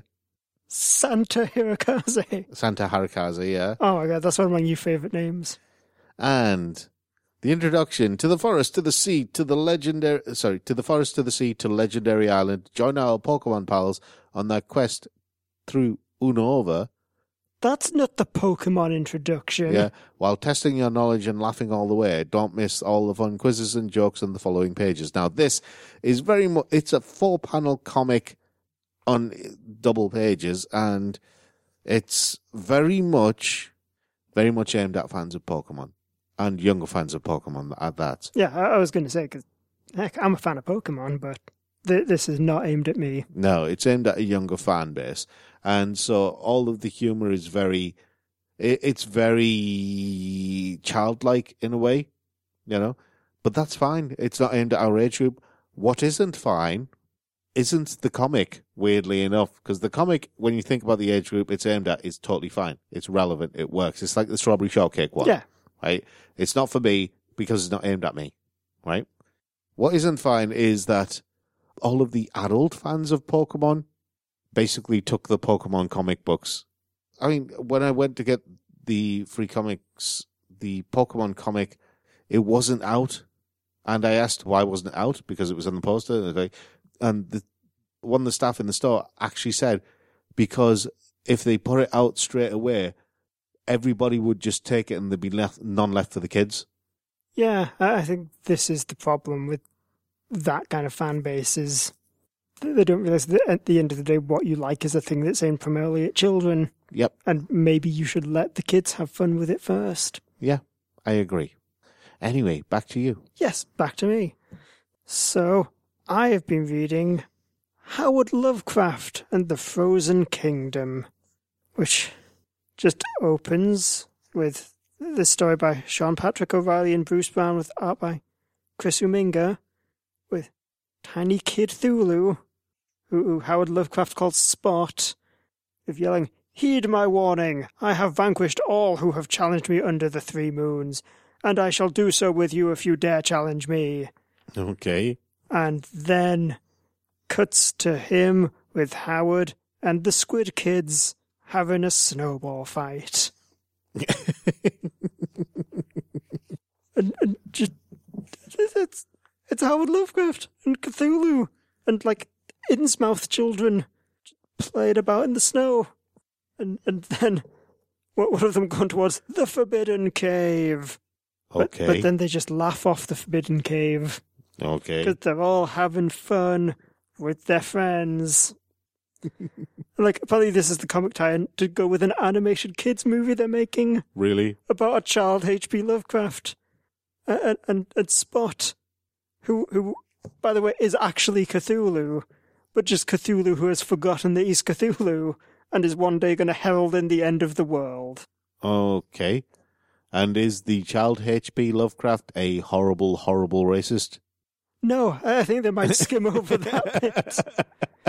Santa Hirokaze. Santa Harukaze, yeah. Oh my god, that's one of my new favourite names. And the introduction to the forest, to the sea, to the legendary, sorry, to the forest, to the sea, to Legendary Island. Join our Pokemon pals on their quest through Unova. That's not the Pokemon introduction. Yeah, while testing your knowledge and laughing all the way. Don't miss all the fun quizzes and jokes on the following pages. Now, this is very much, it's a four-panel comic on double pages, and it's very much, very much aimed at fans of Pokemon, and younger fans of Pokemon at that. Yeah, I, I was going to say, because heck, I'm a fan of Pokemon, but th- this is not aimed at me. No, it's aimed at a younger fan base. And so all of the humor is very, it, it's very childlike in a way, you know, but that's fine. It's not aimed at our age group. What isn't fine isn't the comic, weirdly enough, because the comic, when you think about the age group it's aimed at, is totally fine. It's relevant. It works. It's like the Strawberry Shortcake one. Yeah. Right? It's not for me because it's not aimed at me. Right? What isn't fine is that all of the adult fans of Pokemon basically took the Pokemon comic books. I mean, when I went to get the free comics, the Pokemon comic, it wasn't out. And I asked why it wasn't out, because it was on the poster. And, like, and the, one of the staff in the store actually said, because if they put it out straight away, everybody would just take it and there'd be left, none left for the kids. Yeah, I I think this is the problem with that kind of fan base is they don't realise that at the end of the day what you like is a thing that's aimed primarily at children. Yep. And maybe you should let the kids have fun with it first. Yeah, I agree. Anyway, back to you. Yes, back to me. So, I have been reading Howard Lovecraft and the Frozen Kingdom, which just opens with this story by Sean Patrick O'Reilly and Bruce Brown with art by Chris Uminga, with Tiny Kid Thulu, who, who Howard Lovecraft called Spot, with yelling, "Heed my warning! I have vanquished all who have challenged me under the three moons, and I shall do so with you if you dare challenge me." Okay. And then cuts to him with Howard and the Squid Kids having a snowball fight. and, and just it's it's Howard Lovecraft and Cthulhu and like Innsmouth children playing about in the snow, and and then one of them going towards the Forbidden Cave. Okay. But, but then they just laugh off the Forbidden Cave. Okay. Because they're all having fun with their friends. Like, apparently this is the comic tie-in to go with an animated kids movie they're making Really? about a child H P Lovecraft. And, and, and Spot, who who by the way, is actually Cthulhu, but just Cthulhu who has forgotten that he's Cthulhu and is one day going to herald in the end of the world. Okay. And is the child H P Lovecraft a horrible, horrible racist? No, I think they might skim over that bit.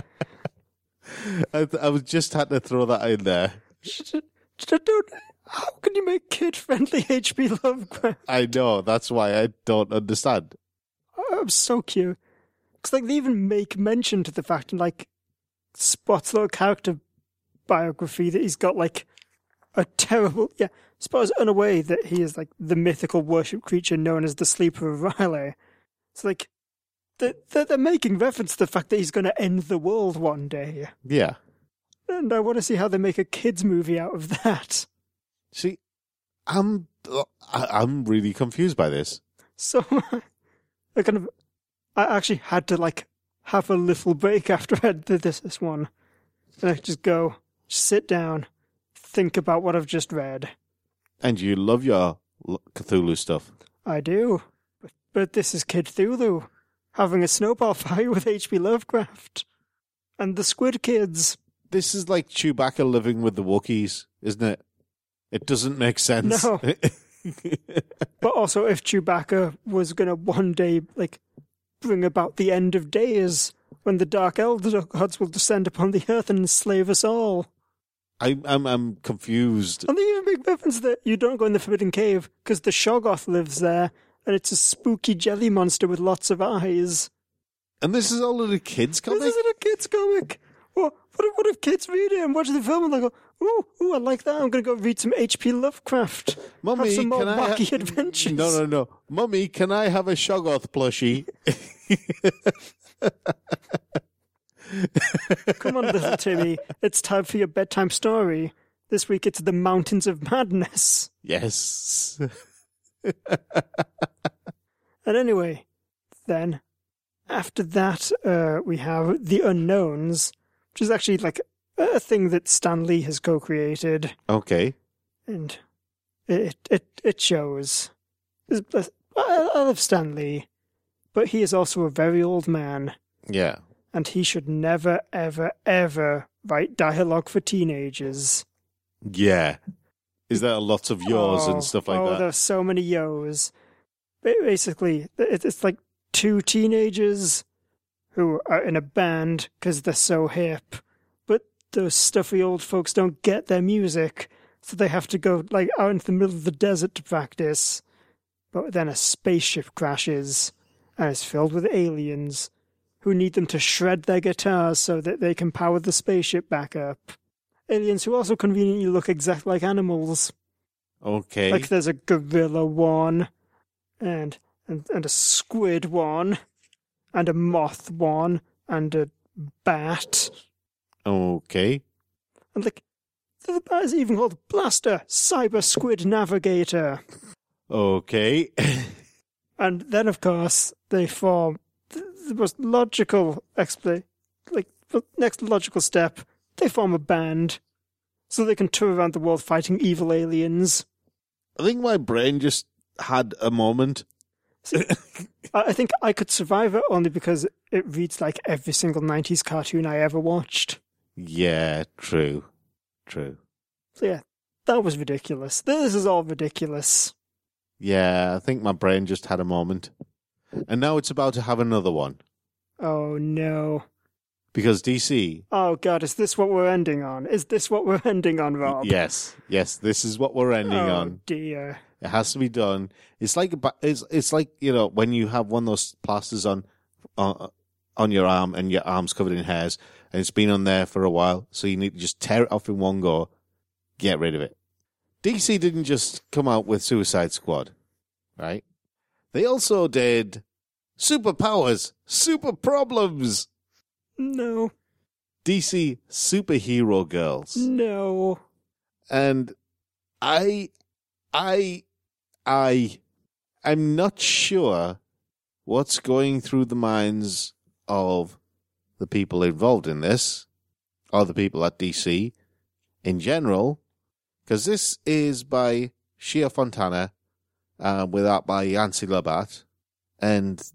I, I was just had to throw that in there. Don't, how can you make kid-friendly H P Lovecraft? I know, that's why I don't understand. I'm so cute. Because like, they even make mention to the fact in like Spot's little character biography that he's got like a terrible... Yeah, Spot is unaware that he is like the mythical worship creature known as the Sleeper of Riley. It's like, they're, they're making reference to the fact that he's going to end the world one day. Yeah. And I want to see how they make a kids movie out of that. See, I'm I- I'm really confused by this. So, I kind of, I actually had to like have a little break after I did this this one, and I just go, just sit down, think about what I've just read. And you love your Cthulhu stuff. I do, but but this is Kid Cthulhu having a snowball fight with H P Lovecraft and the Squid Kids. This is like Chewbacca living with the Wookiees, isn't it? It doesn't make sense. No. But also, if Chewbacca was going to one day, like, bring about the end of days, when the Dark Elder gods will descend upon the earth and enslave us all. I, I'm I'm confused. And they even make reference that you don't go in the Forbidden Cave, because the Shoggoth lives there, and it's a spooky jelly monster with lots of eyes. And this is all in a kid's comic? This isn't a kid's comic! What, what, if, what if kids read it and watch the film and they go, ooh, ooh, I like that, I'm going to go read some H P Lovecraft. Mummy, have some more can I wacky ha- adventures. No, no, no. Mummy, can I have a Shoggoth plushie? Come on, little Timmy. It's time for your bedtime story. This week it's The Mountains of Madness. Yes. And anyway, then, after that, uh, we have The Unknowns, which is actually like a thing that Stan Lee has co-created. Okay. And it it it shows. I I love Stan Lee, but he is also a very old man. Yeah. And he should never, ever, ever write dialogue for teenagers. Yeah. Is there lots of yours oh, and stuff like oh, that? Oh, there's so many yo's. Basically, it's like two teenagers who are in a band because they're so hip, but those stuffy old folks don't get their music, so they have to go like out into the middle of the desert to practice. But then a spaceship crashes, and it's filled with aliens who need them to shred their guitars so that they can power the spaceship back up. Aliens who also conveniently look exactly like animals. Okay. Like there's a gorilla one, and, and and a squid one, and a moth one, and a bat. Okay. And like, the bat is even called Blaster Cyber Squid Navigator. Okay. And then, of course, they form the, the most logical explanation, like, the next logical step, they form a band so they can tour around the world fighting evil aliens. I think my brain just had a moment. See, I think I could survive it only because it reads like every single nineties cartoon I ever watched. Yeah, true. True. So yeah, that was ridiculous. This is all ridiculous. Yeah, I think my brain just had a moment. And now it's about to have another one. Oh no. Because D C... Oh god, is this what we're ending on? Is this what we're ending on, Rob? Yes, yes, this is what we're ending oh, on. Oh dear. It has to be done. It's like it's it's like, you know, when you have one of those plasters on uh, on your arm and your arm's covered in hairs and it's been on there for a while, so you need to just tear it off in one go, get rid of it. D C didn't just come out with Suicide Squad, right? They also did Superpowers, Super Problems. No. D C Superhero Girls. No. And I, I, I, I'm not sure what's going through the minds of the people involved in this, or the people at D C in general, because this is by Shia Fontana, uh, with art by Yancy Labatt, and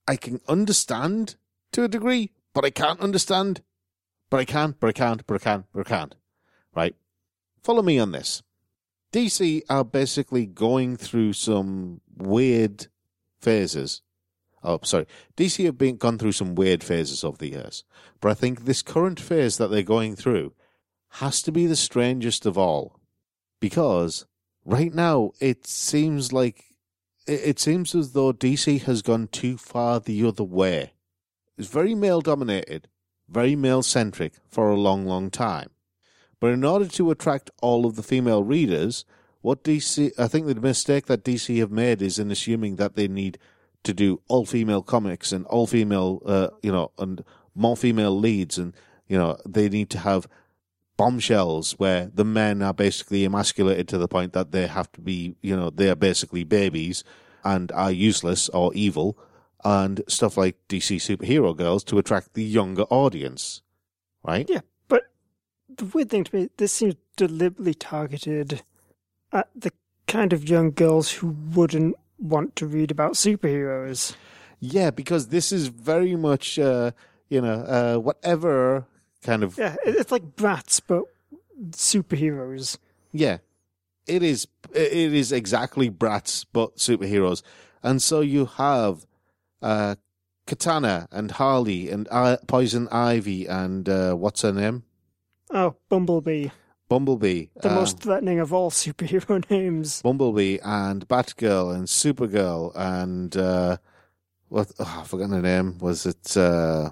I can understand to a degree, but I can't understand. But I can, but I can't, but I can, but I can't. Right? Follow me on this. D C are basically going through some weird phases. Oh, sorry. D C have been gone through some weird phases over the years. But I think this current phase that they're going through has to be the strangest of all. Because right now it seems like it seems as though D C has gone too far the other way. It's very male dominated, very male centric for a long, long time. But in order to attract all of the female readers, what D C, I think the mistake that D C have made is in assuming that they need to do all female comics and all female, uh, you know, and more female leads, and you know they need to have bombshells where the men are basically emasculated to the point that they have to be, you know, they are basically babies and are useless or evil, and stuff like D C superhero girls to attract the younger audience, right? Yeah, but the weird thing to me, this seems deliberately targeted at the kind of young girls who wouldn't want to read about superheroes. Yeah, because this is very much, uh, you know, uh, whatever kind of... Yeah, it's like Bratz, but superheroes. Yeah, it is It is exactly Bratz, but superheroes. And so you have uh, Katana and Harley and I- Poison Ivy and uh, what's her name? Oh, Bumblebee. Bumblebee. The uh, most threatening of all superhero names. Bumblebee and Batgirl and Supergirl and... Uh, what? Oh, I forgot her name. Was it... Uh,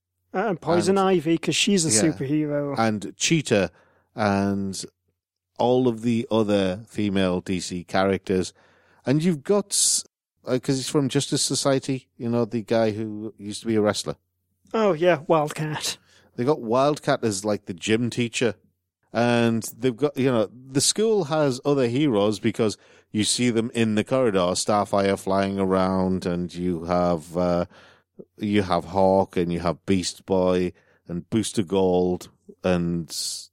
And Poison and, Ivy, because she's a yeah, superhero. And Cheetah and all of the other female D C characters. And you've got, because uh, he's from Justice Society, you know, the guy who used to be a wrestler. Oh, yeah, Wildcat. They got Wildcat as like the gym teacher. And they've got, you know, the school has other heroes because you see them in the corridor, Starfire flying around, and you have... Uh, You have Hawk and you have Beast Boy and Booster Gold and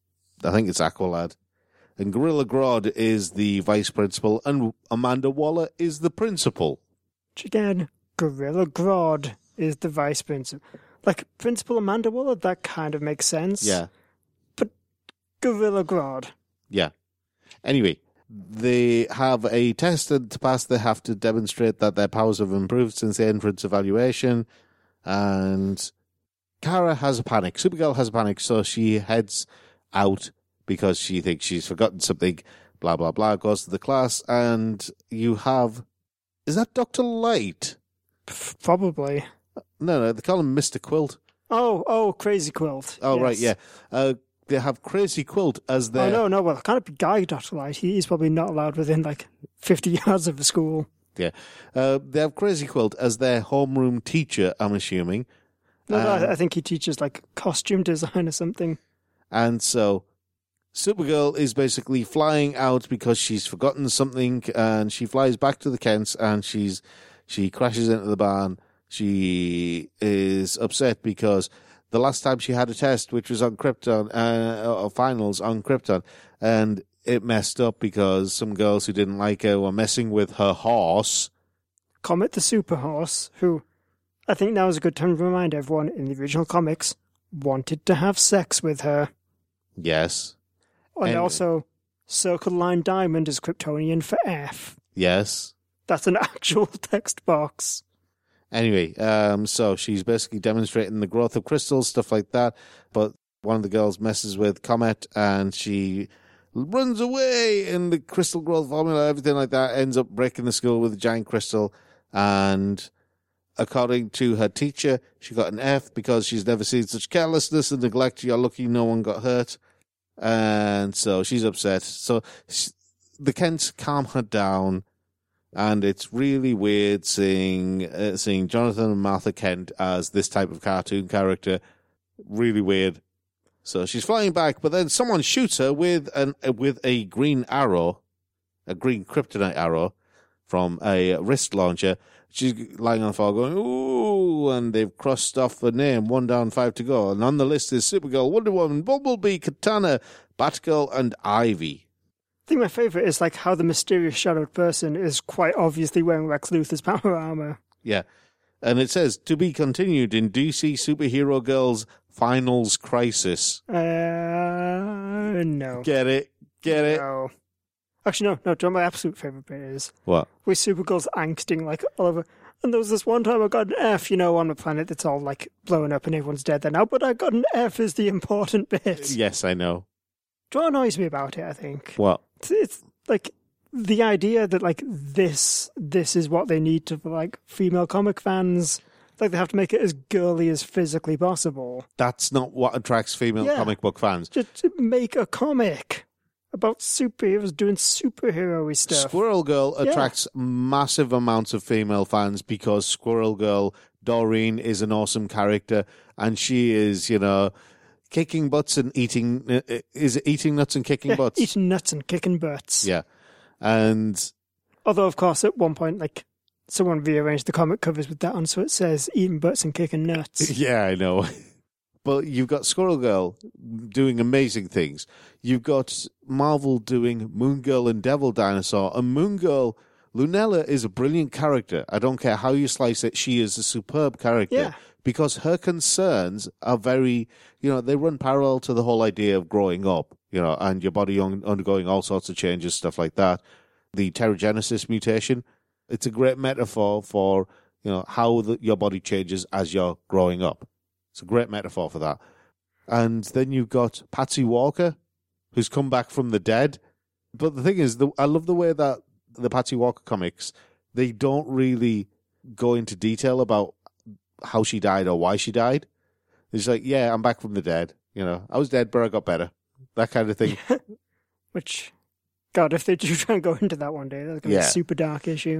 I think it's Aqualad. And Gorilla Grodd is the vice principal and Amanda Waller is the principal. Which again, Gorilla Grodd is the vice principal. Like, Principal Amanda Waller, that kind of makes sense. Yeah. But Gorilla Grodd. Yeah. Anyway, they have a test, and to pass they have to demonstrate that their powers have improved since the entrance evaluation, and Kara has a panic. Supergirl has a panic, so she heads out because she thinks she's forgotten something, blah, blah, blah, goes to the class, and you have... Is that Doctor Light? Probably. No, no, they call him Mister Quilt. Oh, oh, Crazy Quilt. Oh, yes. right, yeah. Uh, they have Crazy Quilt as their... Oh, no, no, well, it can't be Guy Doctor Light. He's probably not allowed within, like, fifty yards of the school. Yeah. Uh, they have Crazy Quilt as their homeroom teacher, I'm assuming. No, no, Um, I, I think he teaches, like, costume design or something. And so Supergirl is basically flying out because she's forgotten something, and she flies back to the Kents, and she's she crashes into the barn. She is upset because the last time she had a test, which was on Krypton, uh, or finals on Krypton, and it messed up because some girls who didn't like her were messing with her horse. Comet the Super Horse, who I think now is a good time to remind everyone in the original comics wanted to have sex with her. Yes. And Anyway. also, Circle Line Diamond is Kryptonian for F. Yes. That's an actual text box. Anyway, um, so she's basically demonstrating the growth of crystals, stuff like that. But one of the girls messes with Comet, and she runs away, and the crystal growth formula, everything like that, ends up breaking the school with a giant crystal. And according to her teacher, she got an F because she's never seen such carelessness and neglect. You're lucky no one got hurt. And so she's upset. So she, the Kents calm her down. And it's really weird seeing uh, seeing Jonathan and Martha Kent as this type of cartoon character. Really weird. So she's flying back, but then someone shoots her with an uh, with a green arrow, a green kryptonite arrow from a wrist launcher. She's lying on the floor going, ooh, and they've crossed off the name, one down, five to go. And on the list is Supergirl, Wonder Woman, Bumblebee, Katana, Batgirl, and Ivy. I think my favourite is like how the mysterious shadowed person is quite obviously wearing Lex Luthor's power armor. Yeah. And it says, to be continued in D C Superhero Girls Finals Crisis. Uh, no. Get it? Get it? No. Actually, no, no. Do you know what my absolute favourite bit is? What? With Supergirl's angsting, like, all over. And there was this one time I got an F, you know, on the planet that's all, like, blowing up and everyone's dead there now, but I got an F is the important bit. Yes, I know. Do you know what annoys me about it, I think? What? It's, it's like, the idea that, like, this, this is what they need to, like, female comic fans. Like, they have to make it as girly as physically possible. That's not what attracts female Yeah. comic book fans. Just to make a comic about superheroes doing superhero-y stuff. Squirrel Girl Yeah. attracts massive amounts of female fans because Squirrel Girl, Doreen, is an awesome character, and she is, you know, kicking butts and eating. Uh, is it eating nuts and kicking Yeah, butts? eating nuts and kicking butts. Yeah, and Although, of course, at one point, like, someone rearranged the comic covers with that on, so it says eating butts and kicking nuts. yeah, I know. But you've got Squirrel Girl doing amazing things. You've got Marvel doing Moon Girl and Devil Dinosaur. And Moon Girl, Lunella is a brilliant character. I don't care how you slice it. She is a superb character. Yeah. Because her concerns are very, you know, they run parallel to the whole idea of growing up, you know, and your body un- undergoing all sorts of changes, stuff like that. The Terrigenesis mutation, it's a great metaphor for, you know, how the, your body changes as you're growing up. It's a great metaphor for that. And then you've got Patsy Walker, who's come back from the dead. But the thing is, the, I love the way that the Patsy Walker comics, they don't really go into detail about how she died or why she died. It's like, yeah, I'm back from the dead. You know, I was dead, but I got better. That kind of thing. Which, God, if they do try and go into that one day, that's going to Yeah. be a super dark issue.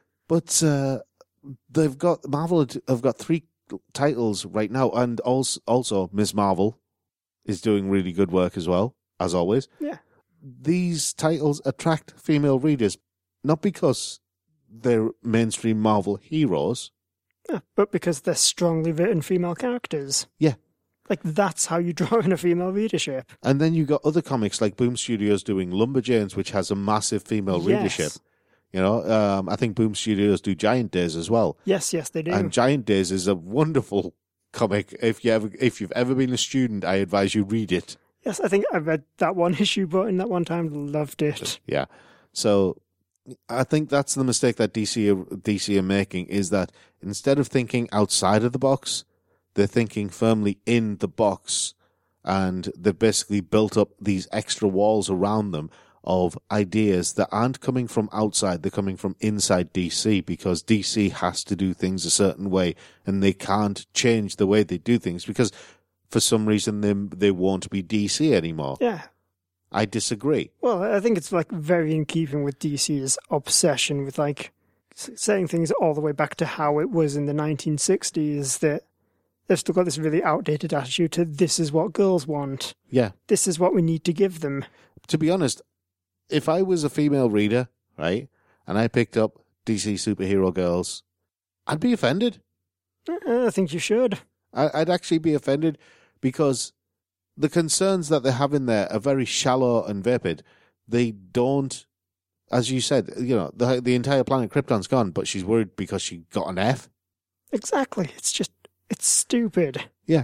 But uh, they've got, Marvel have got three titles right now, and also, also Miz Marvel is doing really good work as well, as always. Yeah. These titles attract female readers, not because they're mainstream Marvel heroes. Yeah, but because they're strongly written female characters. Yeah. Like, that's how you draw in a female readership. And then you got other comics like Boom Studios doing Lumberjanes, which has a massive female Yes. readership. You know, um, I think Boom Studios do Giant Days as well. Yes, yes, they do. And Giant Days is a wonderful comic. If you ever, if you've ever been a student, I advise you read it. Yes, I think I read that one issue brought in that one time, loved it. Yeah. So I think that's the mistake that D C are, D C are making, is that instead of thinking outside of the box, they're thinking firmly in the box, and they've basically built up these extra walls around them of ideas that aren't coming from outside, they're coming from inside D C, because D C has to do things a certain way, and they can't change the way they do things, because for some reason they, they won't be D C anymore. Yeah. I disagree. Well, I think it's, like, very in keeping with D C's obsession with, like, s- saying things all the way back to how it was in the nineteen sixties, that they've still got this really outdated attitude to this is what girls want. Yeah. This is what we need to give them. To be honest, if I was a female reader, right, and I picked up D C Superhero Girls, I'd be offended. Uh, I think you should. I, I'd actually be offended because the concerns that they have in there are very shallow and vapid. They don't, as you said, you know, the the entire planet Krypton's gone, but she's worried because she got an F. Exactly. It's just, it's stupid. Yeah.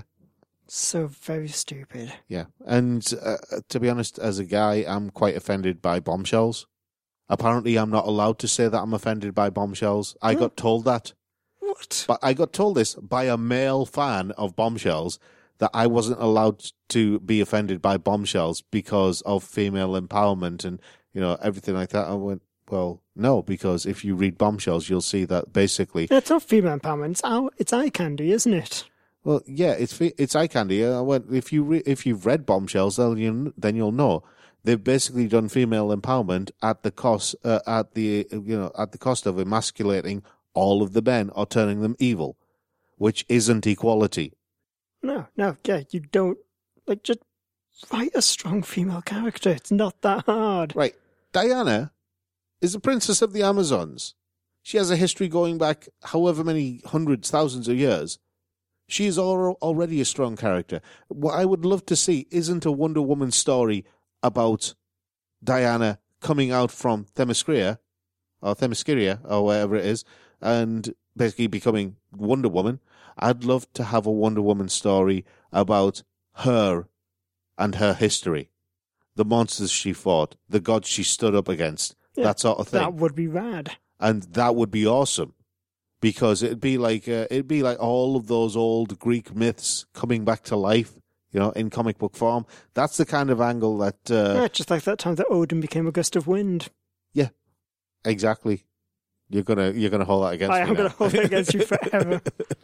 So very stupid. Yeah. And uh, to be honest, as a guy, I'm quite offended by bombshells. Apparently, I'm not allowed to say that I'm offended by bombshells. I Huh? got told that. What? But I got told this by a male fan of bombshells, that I wasn't allowed to be offended by bombshells because of female empowerment and, you know, everything like that. I went, well, no, because if you read bombshells, you'll see that basically, It's not female empowerment. It's, our, it's eye candy, isn't it? well, yeah, it's fe- it's eye candy. I went, if you re- if you've read bombshells, then you then you'll know they've basically done female empowerment at the cost uh, at the you know at the cost of emasculating all of the men or turning them evil, which isn't equality. No, no, yeah, you don't. Like, just write a strong female character. It's not that hard. Right. Diana is a princess of the Amazons. She has a history going back however many hundreds, thousands of years. She is al- already a strong character. What I would love to see isn't a Wonder Woman story about Diana coming out from Themyscira, or Themyscira, or wherever it is, and basically becoming Wonder Woman. I'd love to have a Wonder Woman story about her and her history, the monsters she fought, the gods she stood up against, yeah, that sort of thing. That would be rad. And that would be awesome, because it'd be like uh, it'd be like all of those old Greek myths coming back to life, you know, in comic book form. That's the kind of angle that... Uh, yeah, just like that time that Odin became a gust of wind. Yeah, exactly. You're gonna you're gonna hold that against I me. I am gonna hold it against you forever.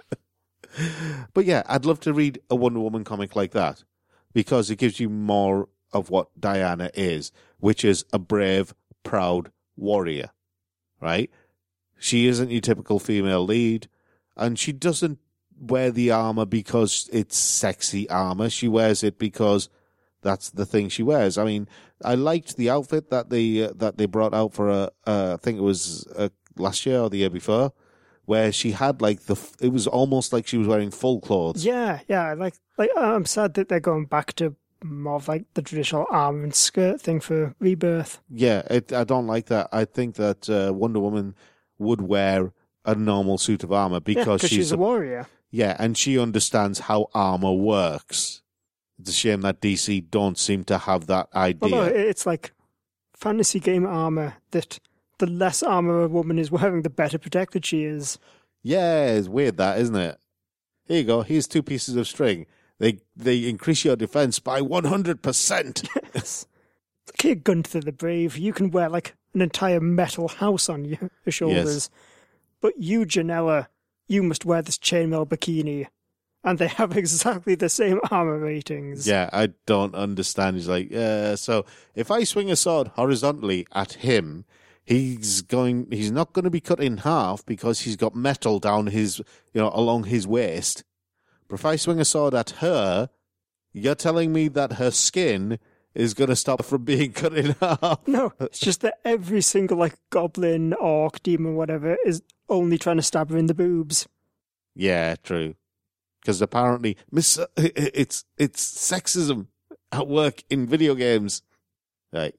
But yeah, I'd love to read a Wonder Woman comic like that, because it gives you more of what Diana is, which is a brave, proud warrior, right? She isn't your typical female lead, and she doesn't wear the armor because it's sexy armor. She wears it because that's the thing she wears. I mean, I liked the outfit that they uh, that they brought out for a, uh, I think it was uh, last year or the year before, where she had like the, it was almost like she was wearing full clothes. Yeah, yeah. Like, like I'm sad that they're going back to more of like the traditional armor and skirt thing for Rebirth. Yeah, it, I don't like that. I think that uh, Wonder Woman would wear a normal suit of armor because yeah, she's, she's a, a warrior. Yeah, and she understands how armor works. It's a shame that D C don't seem to have that idea. Although it's like fantasy game armor that the less armor a woman is wearing, the better protected she is. Yeah, it's weird that, isn't it? Here you go. Here's two pieces of string. They they increase your defense by one hundred percent. Yes. It's like Gunther the Brave. You can wear like an entire metal house on your shoulders. Yes. But you, Janella, you must wear this chainmail bikini. And they have exactly the same armor ratings. Yeah, I don't understand. He's like, uh, so if I swing a sword horizontally at him, he's going. He's not going to be cut in half because he's got metal down his, you know, along his waist. But if I swing a sword at her, you're telling me that her skin is going to stop from being cut in half? No, it's just that every single like goblin, orc, demon, whatever is only trying to stab her in the boobs. Yeah, true. Because apparently, miss, it's it's sexism at work in video games. Like,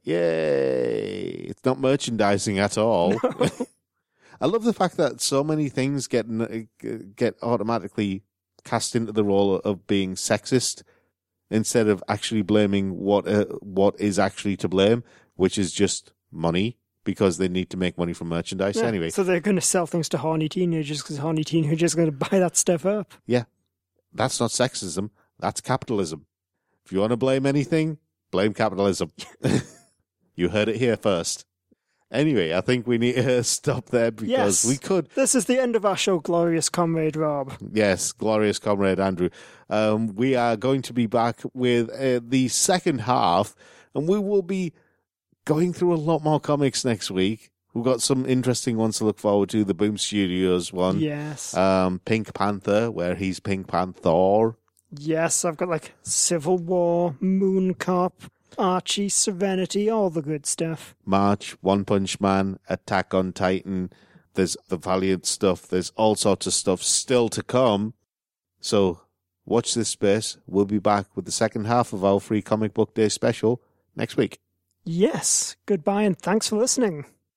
yay! It's not merchandising at all. No. I love the fact that so many things get get automatically cast into the role of being sexist instead of actually blaming what uh, what is actually to blame, which is just money, because they need to make money from merchandise yeah, anyway. So they're going to sell things to horny teenagers because horny teenagers are going to buy that stuff up. Yeah. That's not sexism. That's capitalism. If you want to blame anything, blame capitalism. You heard it here first. Anyway, I think we need to stop there because yes, we could. This is the end of our show, Glorious Comrade Rob. Yes, Glorious Comrade Andrew. Um, we are going to be back with uh, the second half, and we will be going through a lot more comics next week. We've got some interesting ones to look forward to. The Boom Studios one. Yes. Um, Pink Panther, where he's Pink Panther. Yes, I've got like Civil War, Moon Cop, Archie, Serenity, all the good stuff. March, One Punch Man, Attack on Titan. There's the Valiant stuff. There's all sorts of stuff still to come. So watch this space. We'll be back with the second half of our free comic book day special next week. Yes. Goodbye and thanks for listening.